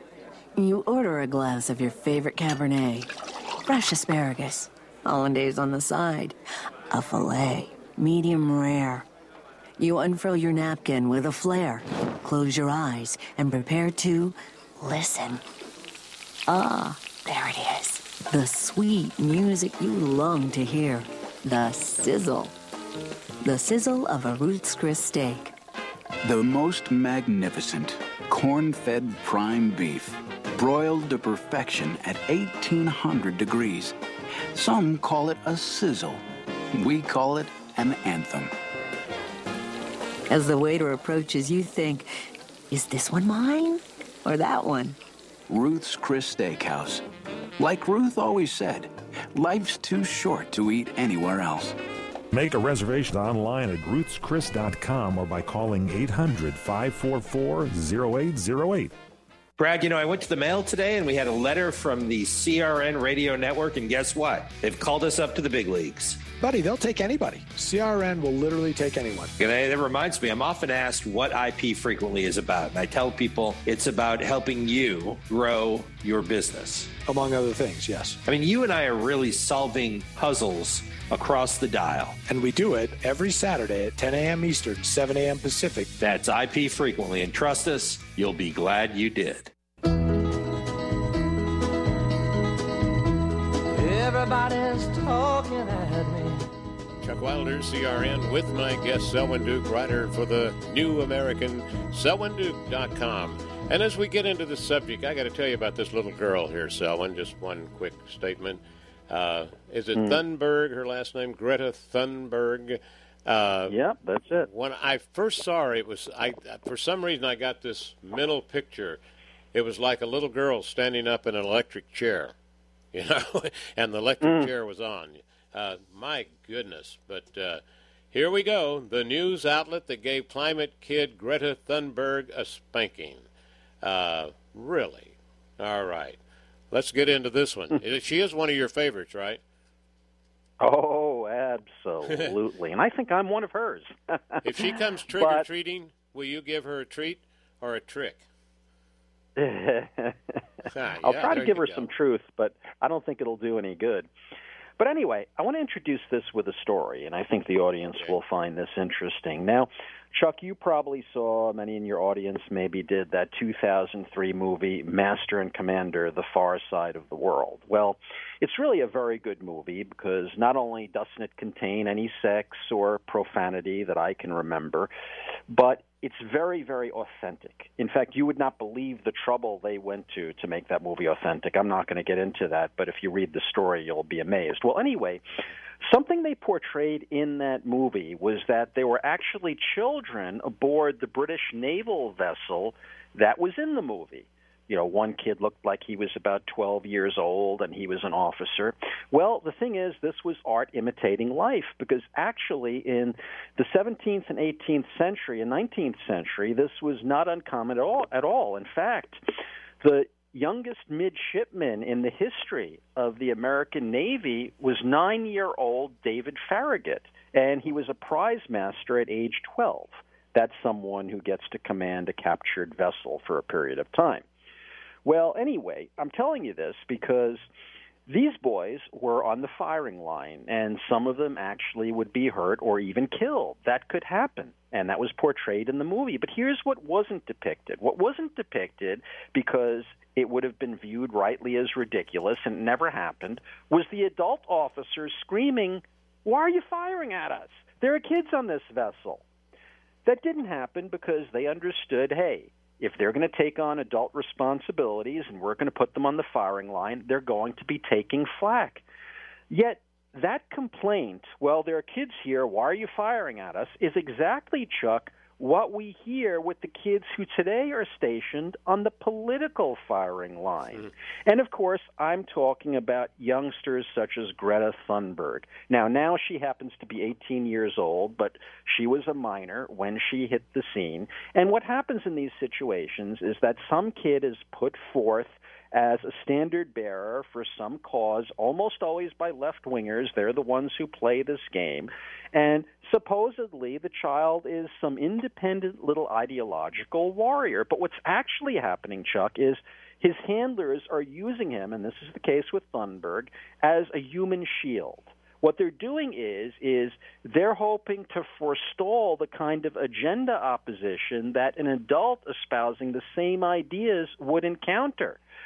Speaker 21: You order a glass of your favorite Cabernet, fresh asparagus, hollandaise on the side, a filet, medium rare. You unfurl your napkin with a flair, close your eyes, and prepare to listen. Ah, There it is. The sweet music you long to hear. The sizzle. The sizzle of a Ruth's Chris steak.
Speaker 3: The most magnificent corn-fed prime beef, broiled to perfection at eighteen hundred degrees. Some call it a sizzle. We call it an anthem.
Speaker 21: As the waiter approaches, you think, is this one mine or that one?
Speaker 3: Ruth's Chris Steakhouse. Like Ruth always said, life's too short to eat anywhere else.
Speaker 6: Make a reservation online at ruths chris dot com or by calling eight hundred, five four four, zero eight zero eight.
Speaker 22: Brad, you know, I went to the mail today and we had a letter from the C R N radio network, and guess what? They've called us up to the big leagues.
Speaker 10: Buddy, they'll take anybody. C R N will literally take anyone.
Speaker 22: And that reminds me, I'm often asked what I P Frequently is about. And I tell people it's about helping you grow your business.
Speaker 10: Among other things, yes.
Speaker 22: I mean, you and I are really solving puzzles across the dial.
Speaker 10: And we do it every Saturday at ten a.m. Eastern, seven a.m. Pacific.
Speaker 22: That's I P Frequently. And trust us, you'll be glad you did.
Speaker 1: Everybody's talking at me.
Speaker 2: Chuck Wilder, C R N, with my guest, Selwyn Duke, writer for the New American, selwyn duke dot com. And as we get into the subject, I got to tell you about this little girl here, Selwyn. Just one quick statement. Uh, is it mm. Thunberg, her last name? Greta Thunberg. Uh,
Speaker 19: yep, that's it.
Speaker 2: When I first saw her, it was, I, for some reason, I got this mental picture. It was like a little girl standing up in an electric chair, you know, and the electric mm. chair was on. Uh, my goodness. But uh, here we go. The news outlet that gave climate kid Greta Thunberg a spanking. Uh, really? All right. Let's get into this one. She is one of your favorites, right?
Speaker 19: Oh, absolutely. And I think I'm one of hers.
Speaker 2: If she comes trick-or-treating, but... will you give her a treat or a trick?
Speaker 19: ah, I'll
Speaker 2: yeah,
Speaker 19: try to give her
Speaker 2: go.
Speaker 19: some truth, but I don't think it'll do any good. But anyway, I want to introduce this with a story, and I think the audience okay. will find this interesting. Now, Chuck, you probably saw, many in your audience maybe did, that two thousand three movie, Master and Commander, The Far Side of the World. Well, it's really a very good movie because not only doesn't it contain any sex or profanity that I can remember, but it's very, very authentic. In fact, you would not believe the trouble they went to to make that movie authentic. I'm not going to get into that, but if you read the story, you'll be amazed. Well, anyway, something they portrayed in that movie was that there were actually children aboard the British naval vessel that was in the movie. You know, one kid looked like he was about twelve years old, and he was an officer. Well, the thing is, this was art imitating life, because actually in the seventeenth and eighteenth century and nineteenth century, this was not uncommon at all. At all. In fact, the youngest midshipman in the history of the American Navy was nine-year-old David Farragut, and he was a prize master at age twelve. That's someone who gets to command a captured vessel for a period of time. Well, anyway, I'm telling you this because these boys were on the firing line, and some of them actually would be hurt or even killed. That could happen, and that was portrayed in the movie. But here's what wasn't depicted. What wasn't depicted, because it would have been viewed rightly as ridiculous and it never happened, was the adult officers screaming, "Why are you firing at us? There are kids on this vessel." That didn't happen because they understood, hey, if they're going to take on adult responsibilities and we're going to put them on the firing line, they're going to be taking flack. Yet that complaint, well, there are kids here, why are you firing at us, is exactly, Chuck, what we hear with the kids who today are stationed on the political firing line. Mm-hmm. And, of course, I'm talking about youngsters such as Greta Thunberg. Now, now she happens to be eighteen years old, but she was a minor when she hit the scene. And what happens in these situations is that some kid is put forth as a standard bearer for some cause, almost always by left-wingers. They're the ones who play this game. And supposedly the child is some independent little ideological warrior. But what's actually happening, Chuck, is his handlers are using him, and this is the case with Thunberg, as a human shield. What they're doing is is they're hoping to forestall the kind of agenda opposition that an adult espousing the same ideas would encounter.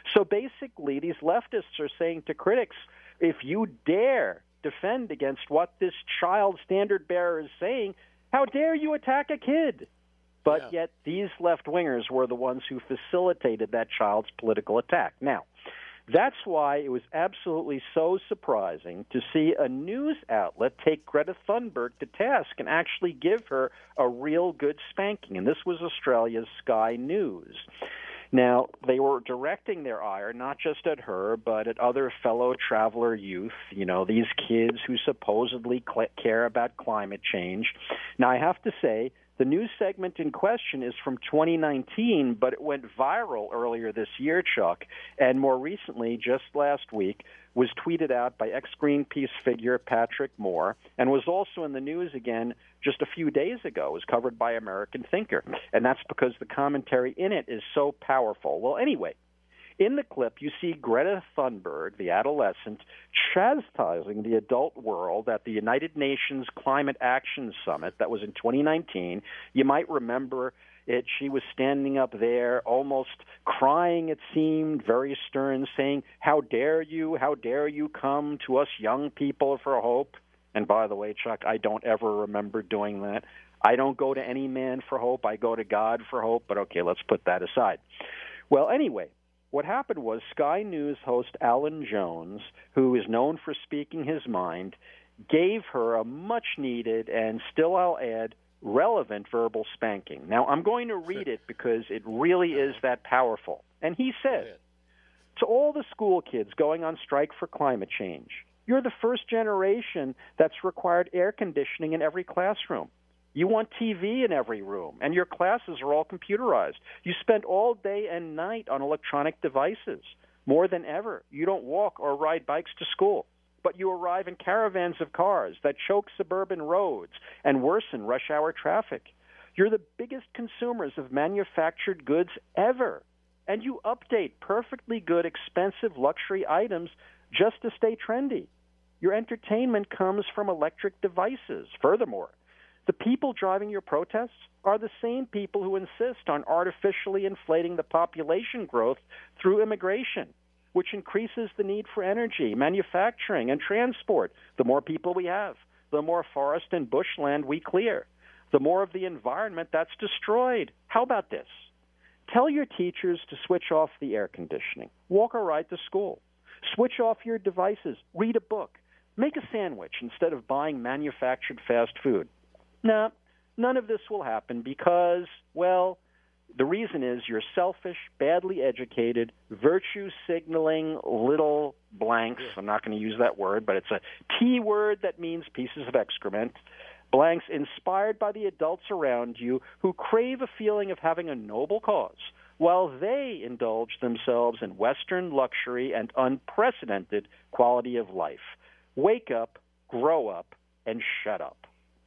Speaker 19: So basically, these leftists are saying to critics, if you dare defend against what this child standard bearer is saying, how dare you attack a kid? But yeah. yet these left-wingers were the ones who facilitated that child's political attack. Now, that's why it was absolutely so surprising to see a news outlet take Greta Thunberg to task and actually give her a real good spanking. And this was Australia's Sky News. Now, they were directing their ire not just at her, but at other fellow traveler youth, you know, these kids who supposedly cl- care about climate change. Now, I have to say, the news segment in question is from twenty nineteen, but it went viral earlier this year, Chuck, and more recently, just last week, was tweeted out by ex-Greenpeace figure Patrick Moore, and was also in the news again just a few days ago. It was covered by American Thinker, and that's because the commentary in it is so powerful. Well, anyway, in the clip, you see Greta Thunberg, the adolescent, chastising the adult world at the United Nations Climate Action Summit that was in twenty nineteen. You might remember it. She was standing up there, almost crying, it seemed, very stern, saying, how dare you, how dare you come to us young people for hope. And by the way, Chuck, I don't ever remember doing that. I don't go to any man for hope. I go to God for hope. But okay, let's put that aside. Well, anyway, what happened was Sky News host Alan Jones, who is known for speaking his mind, gave her a much-needed and, still I'll add, relevant verbal spanking. Now, I'm going to read it because it really is that powerful. And he said, to all the school kids going on strike for climate change, you're the first generation that's required air conditioning in every classroom. You want T V in every room, and your classes are all computerized. You spend all day and night on electronic devices. More than ever, you don't walk or ride bikes to school, but you arrive in caravans of cars that choke suburban roads and worsen rush hour traffic. You're the biggest consumers of manufactured goods ever, and you update perfectly good, expensive luxury items just to stay trendy. Your entertainment comes from electric devices. Furthermore, the people driving your protests are the same people who insist on artificially inflating the population growth through immigration, which increases the need for energy, manufacturing, and transport. The more people we have, the more forest and bushland we clear, the more of the environment that's destroyed. How about this? Tell your teachers to switch off the air conditioning. Walk or ride to school. Switch off your devices. Read a book. Make a sandwich instead of buying manufactured fast food. No, none of this will happen because, well, the reason is you're selfish, badly educated, virtue-signaling little blanks. I'm not going to use that word, but it's a T word that means pieces of excrement. Blanks inspired by the adults around you who crave a feeling of having a noble cause, while they indulge themselves in Western luxury and unprecedented quality of life. Wake up, grow up, and shut up.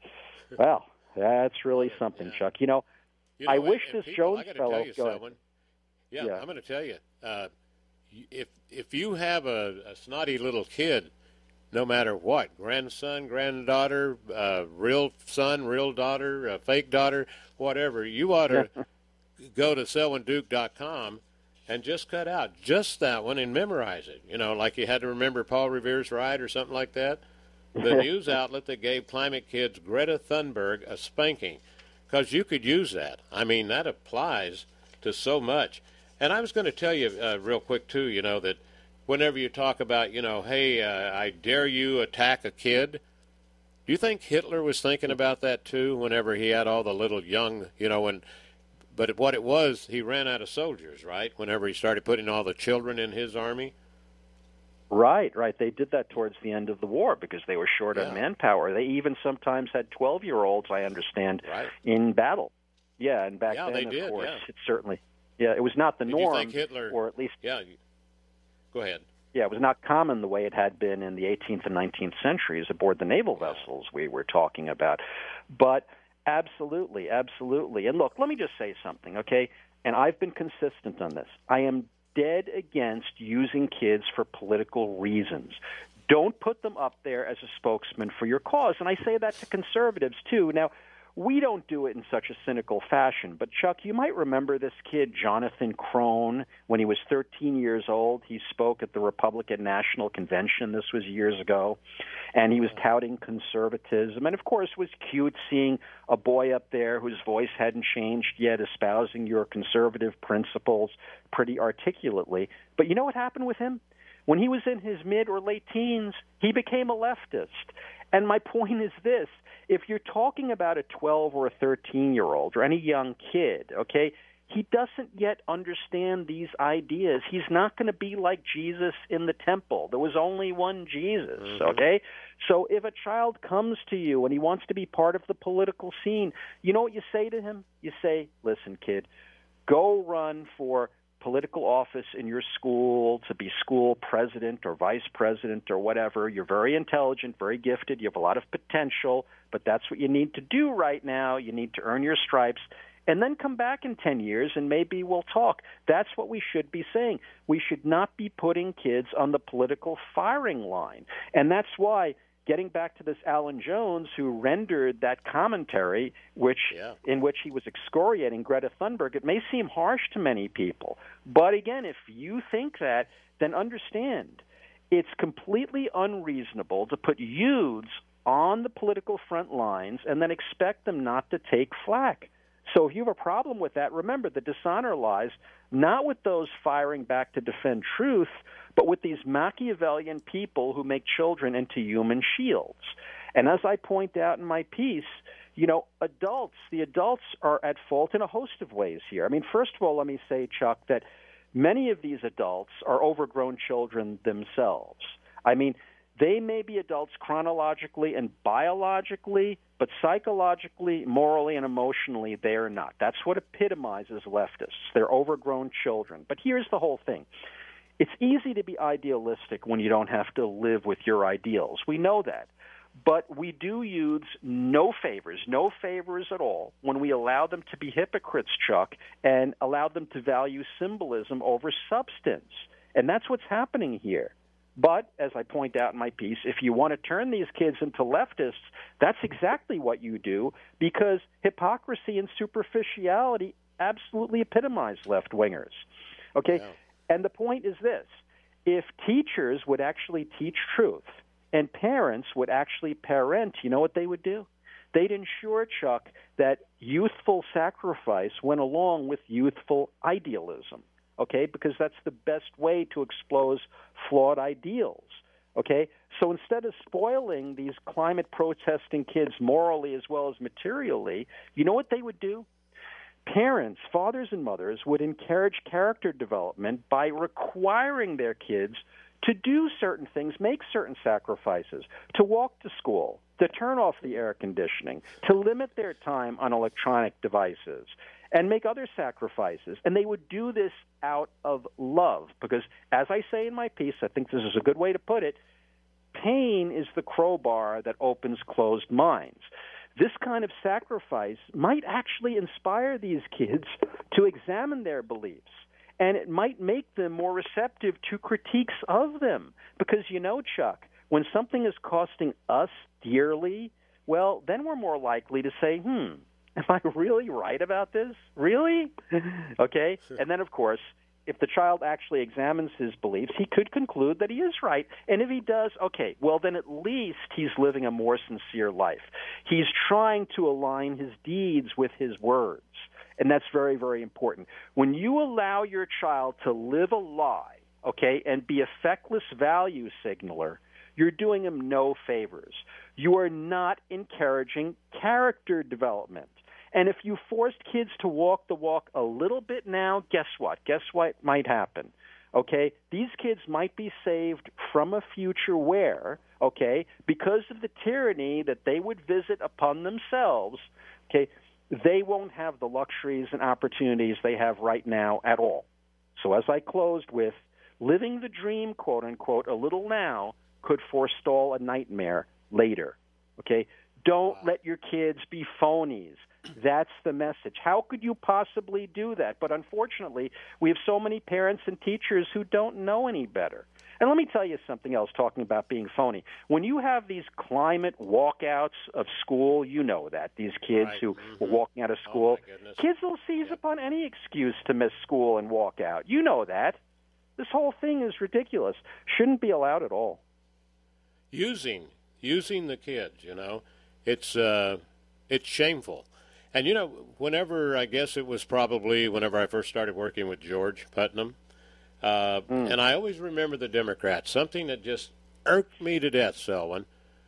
Speaker 19: Well, that's really something, yeah. Chuck. You know,
Speaker 2: you know
Speaker 19: I wish
Speaker 2: and, and
Speaker 19: this
Speaker 2: people,
Speaker 19: Jones
Speaker 2: I gotta
Speaker 19: fellow.
Speaker 2: Tell you
Speaker 19: go
Speaker 2: someone, yeah,
Speaker 19: yeah,
Speaker 2: I'm going to tell you. Uh, if if you have a, a snotty little kid, no matter what, grandson, granddaughter, uh, real son, real daughter, uh, fake daughter, whatever, you ought to go to selwyn duke dot com and just cut out just that one and memorize it. You know, like you had to remember Paul Revere's Ride or something like that. The news outlet that gave climate kids Greta Thunberg a spanking, because you could use that. I mean, that applies to so much. And I was going to tell you uh, real quick, too, you know, that whenever you talk about, you know, hey, uh, I dare you attack a kid, do you think Hitler was thinking about that, too, whenever he had all the little young, you know, and but what it was, he ran out of soldiers, right, whenever he started putting all the children in his army?
Speaker 19: Right, right. They did that towards the end of the war because they were short yeah. on manpower. They even sometimes had twelve-year-olds, I understand,
Speaker 2: right.
Speaker 19: in battle. Yeah, and back
Speaker 2: yeah,
Speaker 19: then,
Speaker 2: they
Speaker 19: of
Speaker 2: did,
Speaker 19: course,
Speaker 2: yeah.
Speaker 19: it certainly, yeah, it was not the
Speaker 2: did
Speaker 19: norm,
Speaker 2: you think Hitler,
Speaker 19: or at least,
Speaker 2: yeah. Go ahead.
Speaker 19: Yeah, it was not common the way it had been in the eighteenth and nineteenth centuries aboard the naval vessels we were talking about. But absolutely, absolutely. And look, let me just say something, okay? And I've been consistent on this. I am dead against using kids for political reasons. Don't put them up there as a spokesman for your cause. And I say that to conservatives, too. Now, we don't do it in such a cynical fashion. But, Chuck, you might remember this kid, Jonathan Crone, when he was thirteen years old. He spoke at the Republican National Convention. This was years ago. And he was touting conservatism. And, of course, it was cute seeing a boy up there whose voice hadn't changed yet, espousing your conservative principles pretty articulately. But you know what happened with him? When he was in his mid or late teens, he became a leftist. And my point is this. If you're talking about a twelve or a thirteen-year-old or any young kid, okay, he doesn't yet understand these ideas. He's not going to be like Jesus in the temple. There was only one Jesus, okay? So if a child comes to you and he wants to be part of the political scene, you know what you say to him? You say, listen, kid, go run for political office in your school, to be school president or vice president or whatever. You're very intelligent, very gifted. You have a lot of potential, but that's what you need to do right now. You need to earn your stripes. And then come back in ten years and maybe we'll talk. That's what we should be saying. We should not be putting kids on the political firing line. And that's why, getting back to this Alan Jones, who rendered that commentary, which yeah. in which he was excoriating Greta Thunberg, it may seem harsh to many people. But again, if you think that, then understand it's completely unreasonable to put youths on the political front lines and then expect them not to take flack. So if you have a problem with that, remember the dishonor lies not with those firing back to defend truth, but with these Machiavellian people who make children into human shields. And as I point out in my piece, you know, adults, the adults are at fault in a host of ways here. I mean, first of all, let me say, Chuck, that many of these adults are overgrown children themselves. I mean, they may be adults chronologically and biologically, but psychologically, morally, and emotionally, they are not. That's what epitomizes leftists. They're overgrown children. But here's the whole thing. It's easy to be idealistic when you don't have to live with your ideals. We know that. But we do youths no favors, no favors at all, when we allow them to be hypocrites, Chuck, and allow them to value symbolism over substance. And that's what's happening here. But, as I point out in my piece, if you want to turn these kids into leftists, that's exactly what you do, because hypocrisy and superficiality absolutely epitomize left-wingers. Okay? Yeah. And the point is this. If teachers would actually teach truth and parents would actually parent, you know what they would do? They'd ensure, Chuck, that youthful sacrifice went along with youthful idealism. Okay, because that's the best way to expose flawed ideals, okay? So instead of spoiling these climate protesting kids morally as well as materially, you know what they would do? Parents, fathers and mothers, would encourage character development by requiring their kids to do certain things, make certain sacrifices, to walk to school, to turn off the air conditioning, to limit their time on electronic devices, and make other sacrifices. And they would do this out of love because, as I say in my piece, I think this is a good way to put it, pain is the crowbar that opens closed minds. This kind of sacrifice might actually inspire these kids to examine their beliefs, and it might make them more receptive to critiques of them. Because, you know, Chuck, when something is costing us dearly, well, then we're more likely to say, hmm, am I really right about this? Really? Okay? And then, of course, if the child actually examines his beliefs, he could conclude that he is right. And if he does, okay, well, then at least he's living a more sincere life. He's trying to align his deeds with his words. And that's very, very important. When you allow your child to live a lie, okay, and be a feckless value signaler, you're doing him no favors. You are not encouraging character development. And if you forced kids to walk the walk a little bit now, guess what? Guess what might happen? Okay? These kids might be saved from a future where, okay, because of the tyranny that they would visit upon themselves, okay, they won't have the luxuries and opportunities they have right now at all. So as I closed with, living the dream, quote unquote, a little now could forestall a nightmare later. Okay? Don't wow. let your kids be phonies. That's the message. How could you possibly do that? But unfortunately, we have so many parents and teachers who don't know any better. And let me tell you something else, talking about being phony. When you have these climate walkouts of school, you know that, these kids
Speaker 2: Right.
Speaker 19: who
Speaker 2: Mm-hmm.
Speaker 19: were walking out of school,
Speaker 2: goodness.
Speaker 19: kids will seize upon any excuse to miss school and walk out. You know that. This whole thing is ridiculous. Shouldn't be allowed at all.
Speaker 2: Using, using the kids, you know, it's uh, it's shameful. And, you know, whenever, I guess it was probably whenever I first started working with George Putnam, uh,
Speaker 19: Mm.
Speaker 2: and I always remember the Democrats, something that just irked me to death, Selwyn,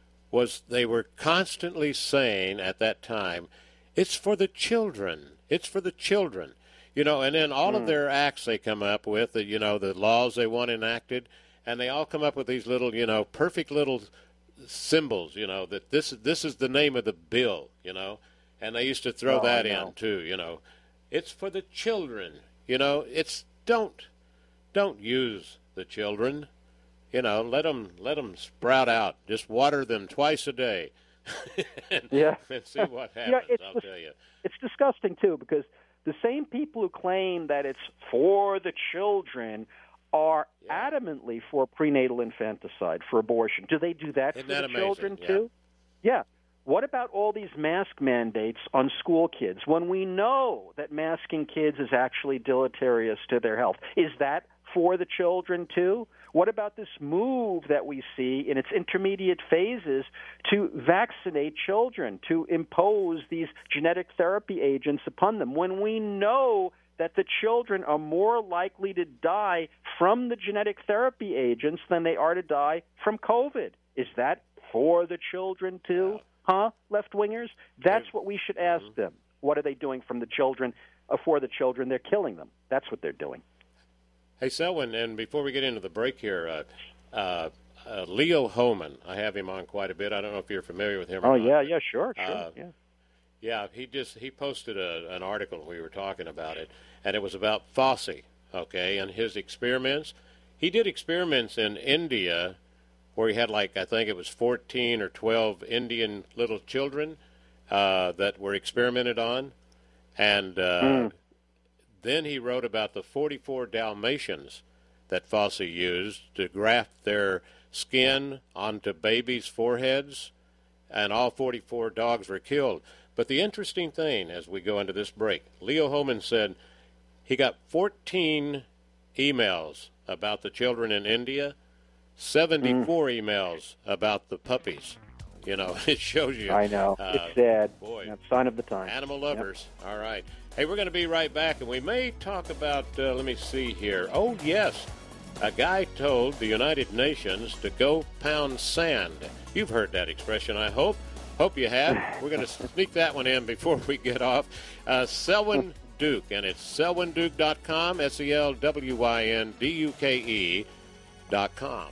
Speaker 2: was they were constantly saying at that time, it's for the children, it's for the children. You know, and then all
Speaker 19: Mm.
Speaker 2: of their acts they come up with, the, you know, the laws they want enacted, and they all come up with these little, you know, perfect little symbols, you know, that this this is the name of the bill, you know, and they used to throw
Speaker 19: Oh,
Speaker 2: that
Speaker 19: I know.
Speaker 2: in too, you know. It's for the children, you know. It's don't don't use the children, you know. Let them let them sprout out. Just water them twice a day, and,
Speaker 19: Yeah.
Speaker 2: and see what happens.
Speaker 19: Yeah, it's
Speaker 2: I'll
Speaker 19: dis-
Speaker 2: tell you.
Speaker 19: It's disgusting, too, because the same people who claim that it's for the children are adamantly for prenatal infanticide, for abortion. Do they do that
Speaker 2: Isn't
Speaker 19: for
Speaker 2: that
Speaker 19: the
Speaker 2: amazing?
Speaker 19: children,
Speaker 2: Yeah.
Speaker 19: too? Yeah. What about all these mask mandates on school kids when we know that masking kids is actually deleterious to their health? Is that for the children, too? What about this move that we see in its intermediate phases to vaccinate children, to impose these genetic therapy agents upon them, when we know that the children are more likely to die from the genetic therapy agents than they are to die from COVID? Is that for the children, too? Huh, left-wingers? That's what we should ask them. What are they doing from the children, uh, for the children? They're killing them. That's what they're doing.
Speaker 2: Hey, Selwyn, and before we get into the break here, uh, uh, uh, Leo Hohmann, I have him on quite a bit. I don't know if you're familiar with him or
Speaker 19: Oh,
Speaker 2: not.
Speaker 19: yeah, yeah, sure, sure,
Speaker 2: Uh,
Speaker 19: yeah.
Speaker 2: Yeah, he just he posted a, an article. We were talking about it, and it was about Fauci, okay, and his experiments. He did experiments in India where he had, like, I think it was fourteen or twelve Indian little children uh, that were experimented on, and uh,
Speaker 19: Mm.
Speaker 2: then he wrote about the forty-four Dalmatians that Fauci used to graft their skin onto babies' foreheads, and all forty-four dogs were killed. But the interesting thing, as we go into this break, Leo Hohmann said he got fourteen emails about the children in India, seventy-four
Speaker 19: Mm.
Speaker 2: emails about the puppies. You know, it shows you.
Speaker 19: I know.
Speaker 2: Uh,
Speaker 19: It's sad.
Speaker 2: Boy.
Speaker 19: That's a sign of the time.
Speaker 2: Animal lovers. All right. Hey, we're going to be right back, and we may talk about, uh, let me see here. Oh, yes. A guy told the United Nations to go pound sand. You've heard that expression, I hope. Hope you have. We're going to sneak that one in before we get off. Uh, Selwyn Duke, and it's selwyn duke dot com, S E L W Y N D U K E dot com.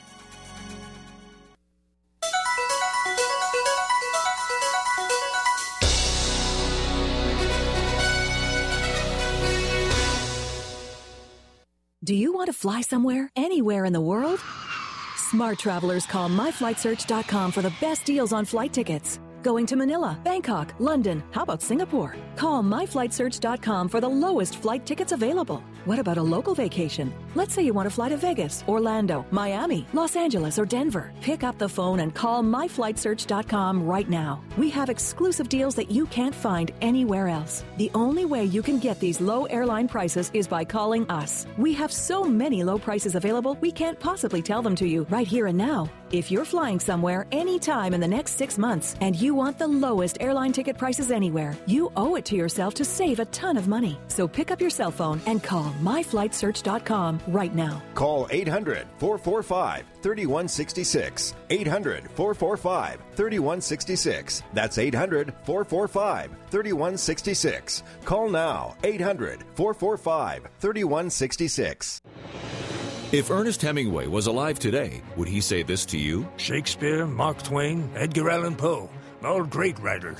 Speaker 4: Do you want to fly somewhere, anywhere in the world? Smart travelers call my flight search dot com for the best deals on flight tickets. Going to Manila, Bangkok, London, how about Singapore? Call my flight search dot com for the lowest flight tickets available. What about a local vacation? Let's say you want to fly to Vegas, Orlando, Miami, Los Angeles, or Denver. Pick up the phone and call my flight search dot com right now. We have exclusive deals that you can't find anywhere else. The only way you can get these low airline prices is by calling us. We have so many low prices available, we can't possibly tell them to you right here and now. If you're flying somewhere anytime in the next six months and you want the lowest airline ticket prices anywhere, you owe it to yourself to save a ton of money. So pick up your cell phone and call my flight search dot com right now.
Speaker 5: Call eight hundred, four four five, three one six six. eight hundred, four four five, three one six six. That's eight hundred, four four five, three one six six. Call now. eight hundred, four four five, three one six six.
Speaker 17: If Ernest Hemingway was alive today, would he say this to you?
Speaker 18: Shakespeare, Mark Twain, Edgar Allan Poe, all great writers.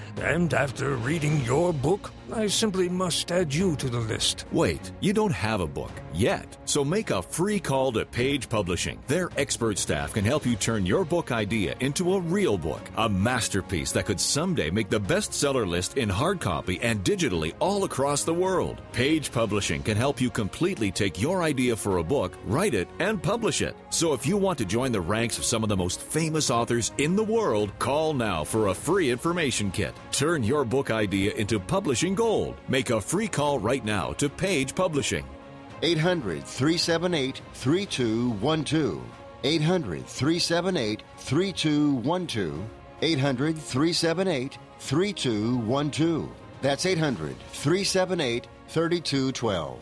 Speaker 18: And after reading your book, I simply must add you to the list.
Speaker 17: Wait, you don't have a book yet, so make a free call to Page Publishing. Their expert staff can help you turn your book idea into a real book, a masterpiece that could someday make the bestseller list in hard copy and digitally all across the world. Page Publishing can help you completely take your idea for a book, write it, and publish it. So if you want to join the ranks of some of the most famous authors in the world, call now for a free information kit. Turn your book idea into publishing gold. Make a free call right now to Page Publishing.
Speaker 15: eight hundred, three seven eight, three two one two. eight hundred, three seven eight, three two one two. eight hundred, three seven eight, three two one two. That's eight hundred, three seven eight, three two one two.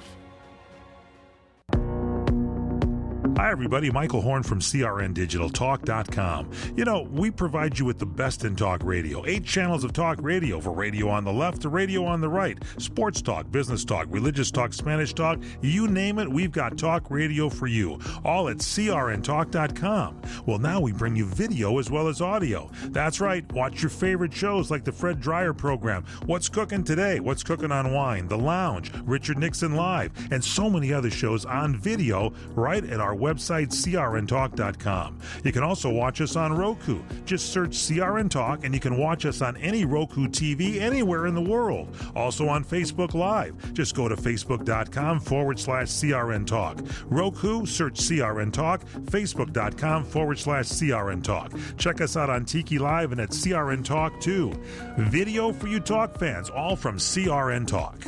Speaker 6: Hi, everybody. Michael Horn from C R N Digital Talk dot com. You know, we provide you with the best in talk radio. Eight channels of talk radio, for radio on the left to radio on the right. Sports talk, business talk, religious talk, Spanish talk. You name it, we've got talk radio for you. All at C R N Talk dot com. Well, now we bring you video as well as audio. That's right. Watch your favorite shows like the Fred Dreyer program, What's Cooking Today, What's Cooking on Wine, The Lounge, Richard Nixon Live, and so many other shows on video right at our website. website, C R N Talk dot com. You can also watch us on Roku. Just search C R N Talk and you can watch us on any Roku T V anywhere in the world. Also on Facebook Live. Just go to facebook.com forward slash CRN Talk. Roku, search C R N Talk. Facebook.com forward slash CRN Talk. Check us out on Tiki Live and at C R N Talk too. Video for you talk fans, all from C R N Talk.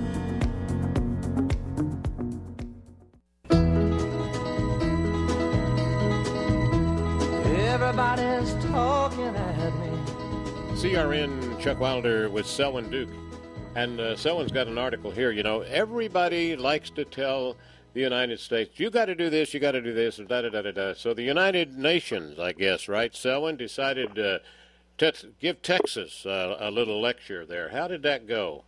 Speaker 1: Everybody's talking at me.
Speaker 2: C R N Chuck Wilder with Selwyn Duke. And uh, Selwyn's got an article here. You know, everybody likes to tell the United States, you got to do this, you got to do this, and da-da-da-da-da. So the United Nations, I guess, right, Selwyn, decided uh, to give Texas uh, a little lecture there. How did that go?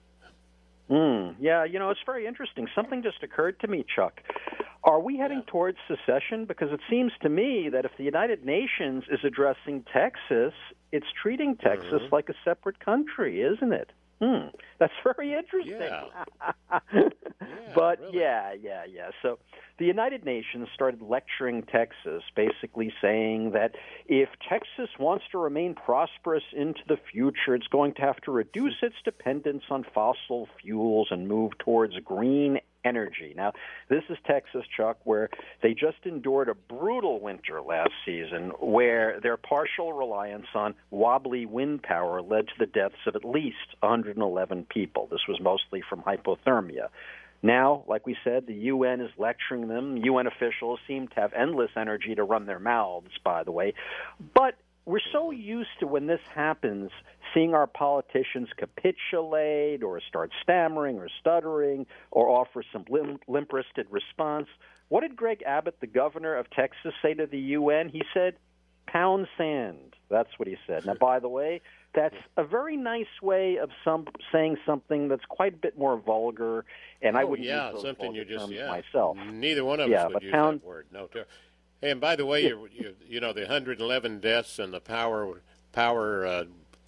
Speaker 19: Mm, yeah, you know, it's very interesting. Something just occurred to me, Chuck. Are we heading yeah. towards secession? Because it seems to me that if the United Nations is addressing Texas, it's treating Texas mm-hmm. like a separate country, isn't it? Hmm. That's very interesting.
Speaker 2: Yeah.
Speaker 19: yeah, but
Speaker 2: really.
Speaker 19: yeah, yeah, yeah. So the United Nations started lecturing Texas, basically saying that if Texas wants to remain prosperous into the future, it's going to have to reduce its dependence on fossil fuels and move towards green energy. Now, this is Texas, Chuck, where they just endured a brutal winter last season where their partial reliance on wobbly wind power led to the deaths of at least one hundred eleven people. This was mostly from hypothermia. Now, like we said, the U N is lecturing them. U N officials seem to have endless energy to run their mouths, by the way. But we're so used to, when this happens, seeing our politicians capitulate or start stammering or stuttering or offer some limp, limp-wristed response. What did Greg Abbott, the governor of Texas, say to the U N? He said, pound sand. That's what he said. Now, by the way, that's a very nice way of some saying something that's quite a bit more vulgar, and
Speaker 2: oh,
Speaker 19: I wouldn't
Speaker 2: yeah,
Speaker 19: use those
Speaker 2: something
Speaker 19: vulgar
Speaker 2: you just,
Speaker 19: terms
Speaker 2: yeah.
Speaker 19: myself.
Speaker 2: Neither one of
Speaker 19: yeah,
Speaker 2: us would use
Speaker 19: pound,
Speaker 2: that word. No, ter- Hey, and by the way, you you you know the one hundred eleven deaths and the power power uh,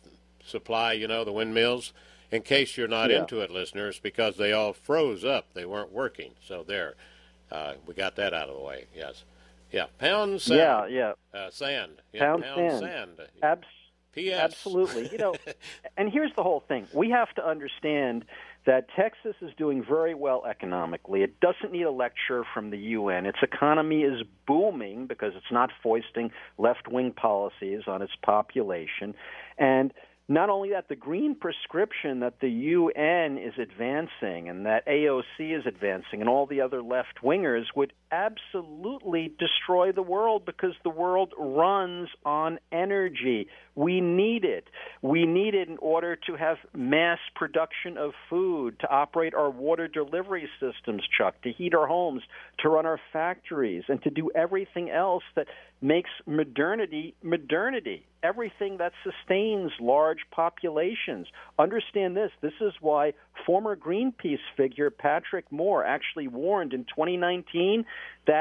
Speaker 2: supply, you know, the windmills. In case you're not
Speaker 19: yeah.
Speaker 2: into it, listeners, because they all froze up, they weren't working. So there, uh, we got that out of the way. Yes, yeah, pound sand.
Speaker 19: Yeah, yeah,
Speaker 2: uh, sand. Yeah,
Speaker 19: pound,
Speaker 2: pound
Speaker 19: sand.
Speaker 2: sand.
Speaker 19: Abs-
Speaker 2: P S
Speaker 19: Absolutely. You know, and here's the whole thing. We have to understand that Texas is doing very well economically. It doesn't need a lecture from the U N. Its economy is booming because it's not foisting left-wing policies on its population. And not only that, the green prescription that the U N is advancing and that A O C is advancing and all the other left-wingers would absolutely destroy the world because the world runs on energy. We need it. We need it in order to have mass production of food, to operate our water delivery systems, Chuck, to heat our homes, to run our factories, and to do everything else that makes modernity modernity, everything that sustains large populations. Understand this. This is why former Greenpeace figure Patrick Moore actually warned in twenty nineteen that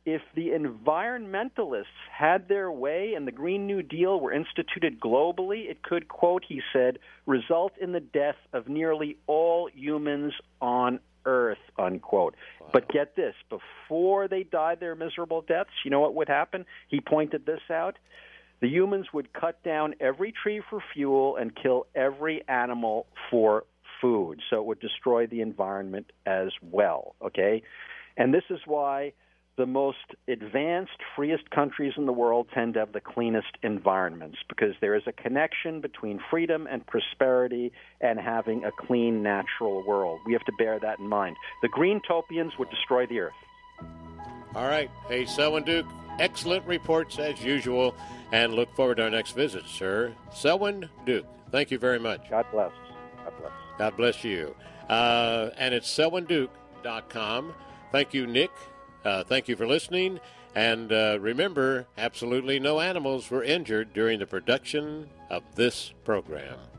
Speaker 19: if the environmentalists had their way and the Green New Deal were instituted globally, it could, quote, he said, result in the death of nearly all humans on Earth, unquote. Wow. But get this, before they died their miserable deaths, you know what would happen? He pointed this out. The humans would cut down every tree for fuel and kill every animal for food. So it would destroy the environment as well, okay? And this is why the most advanced, freest countries in the world tend to have the cleanest environments, because there is a connection between freedom and prosperity and having a clean, natural world. We have to bear that in mind. The Greentopians would destroy the earth.
Speaker 2: All right. Hey, Selwyn Duke, excellent reports as usual, and look forward to our next visit, sir. Selwyn Duke, thank you very much.
Speaker 19: God bless. God bless.
Speaker 2: God bless you. Uh, and it's selwyn duke dot com. Thank you, Nick. Uh, thank you for listening, and uh, remember, absolutely no animals were injured during the production of this program.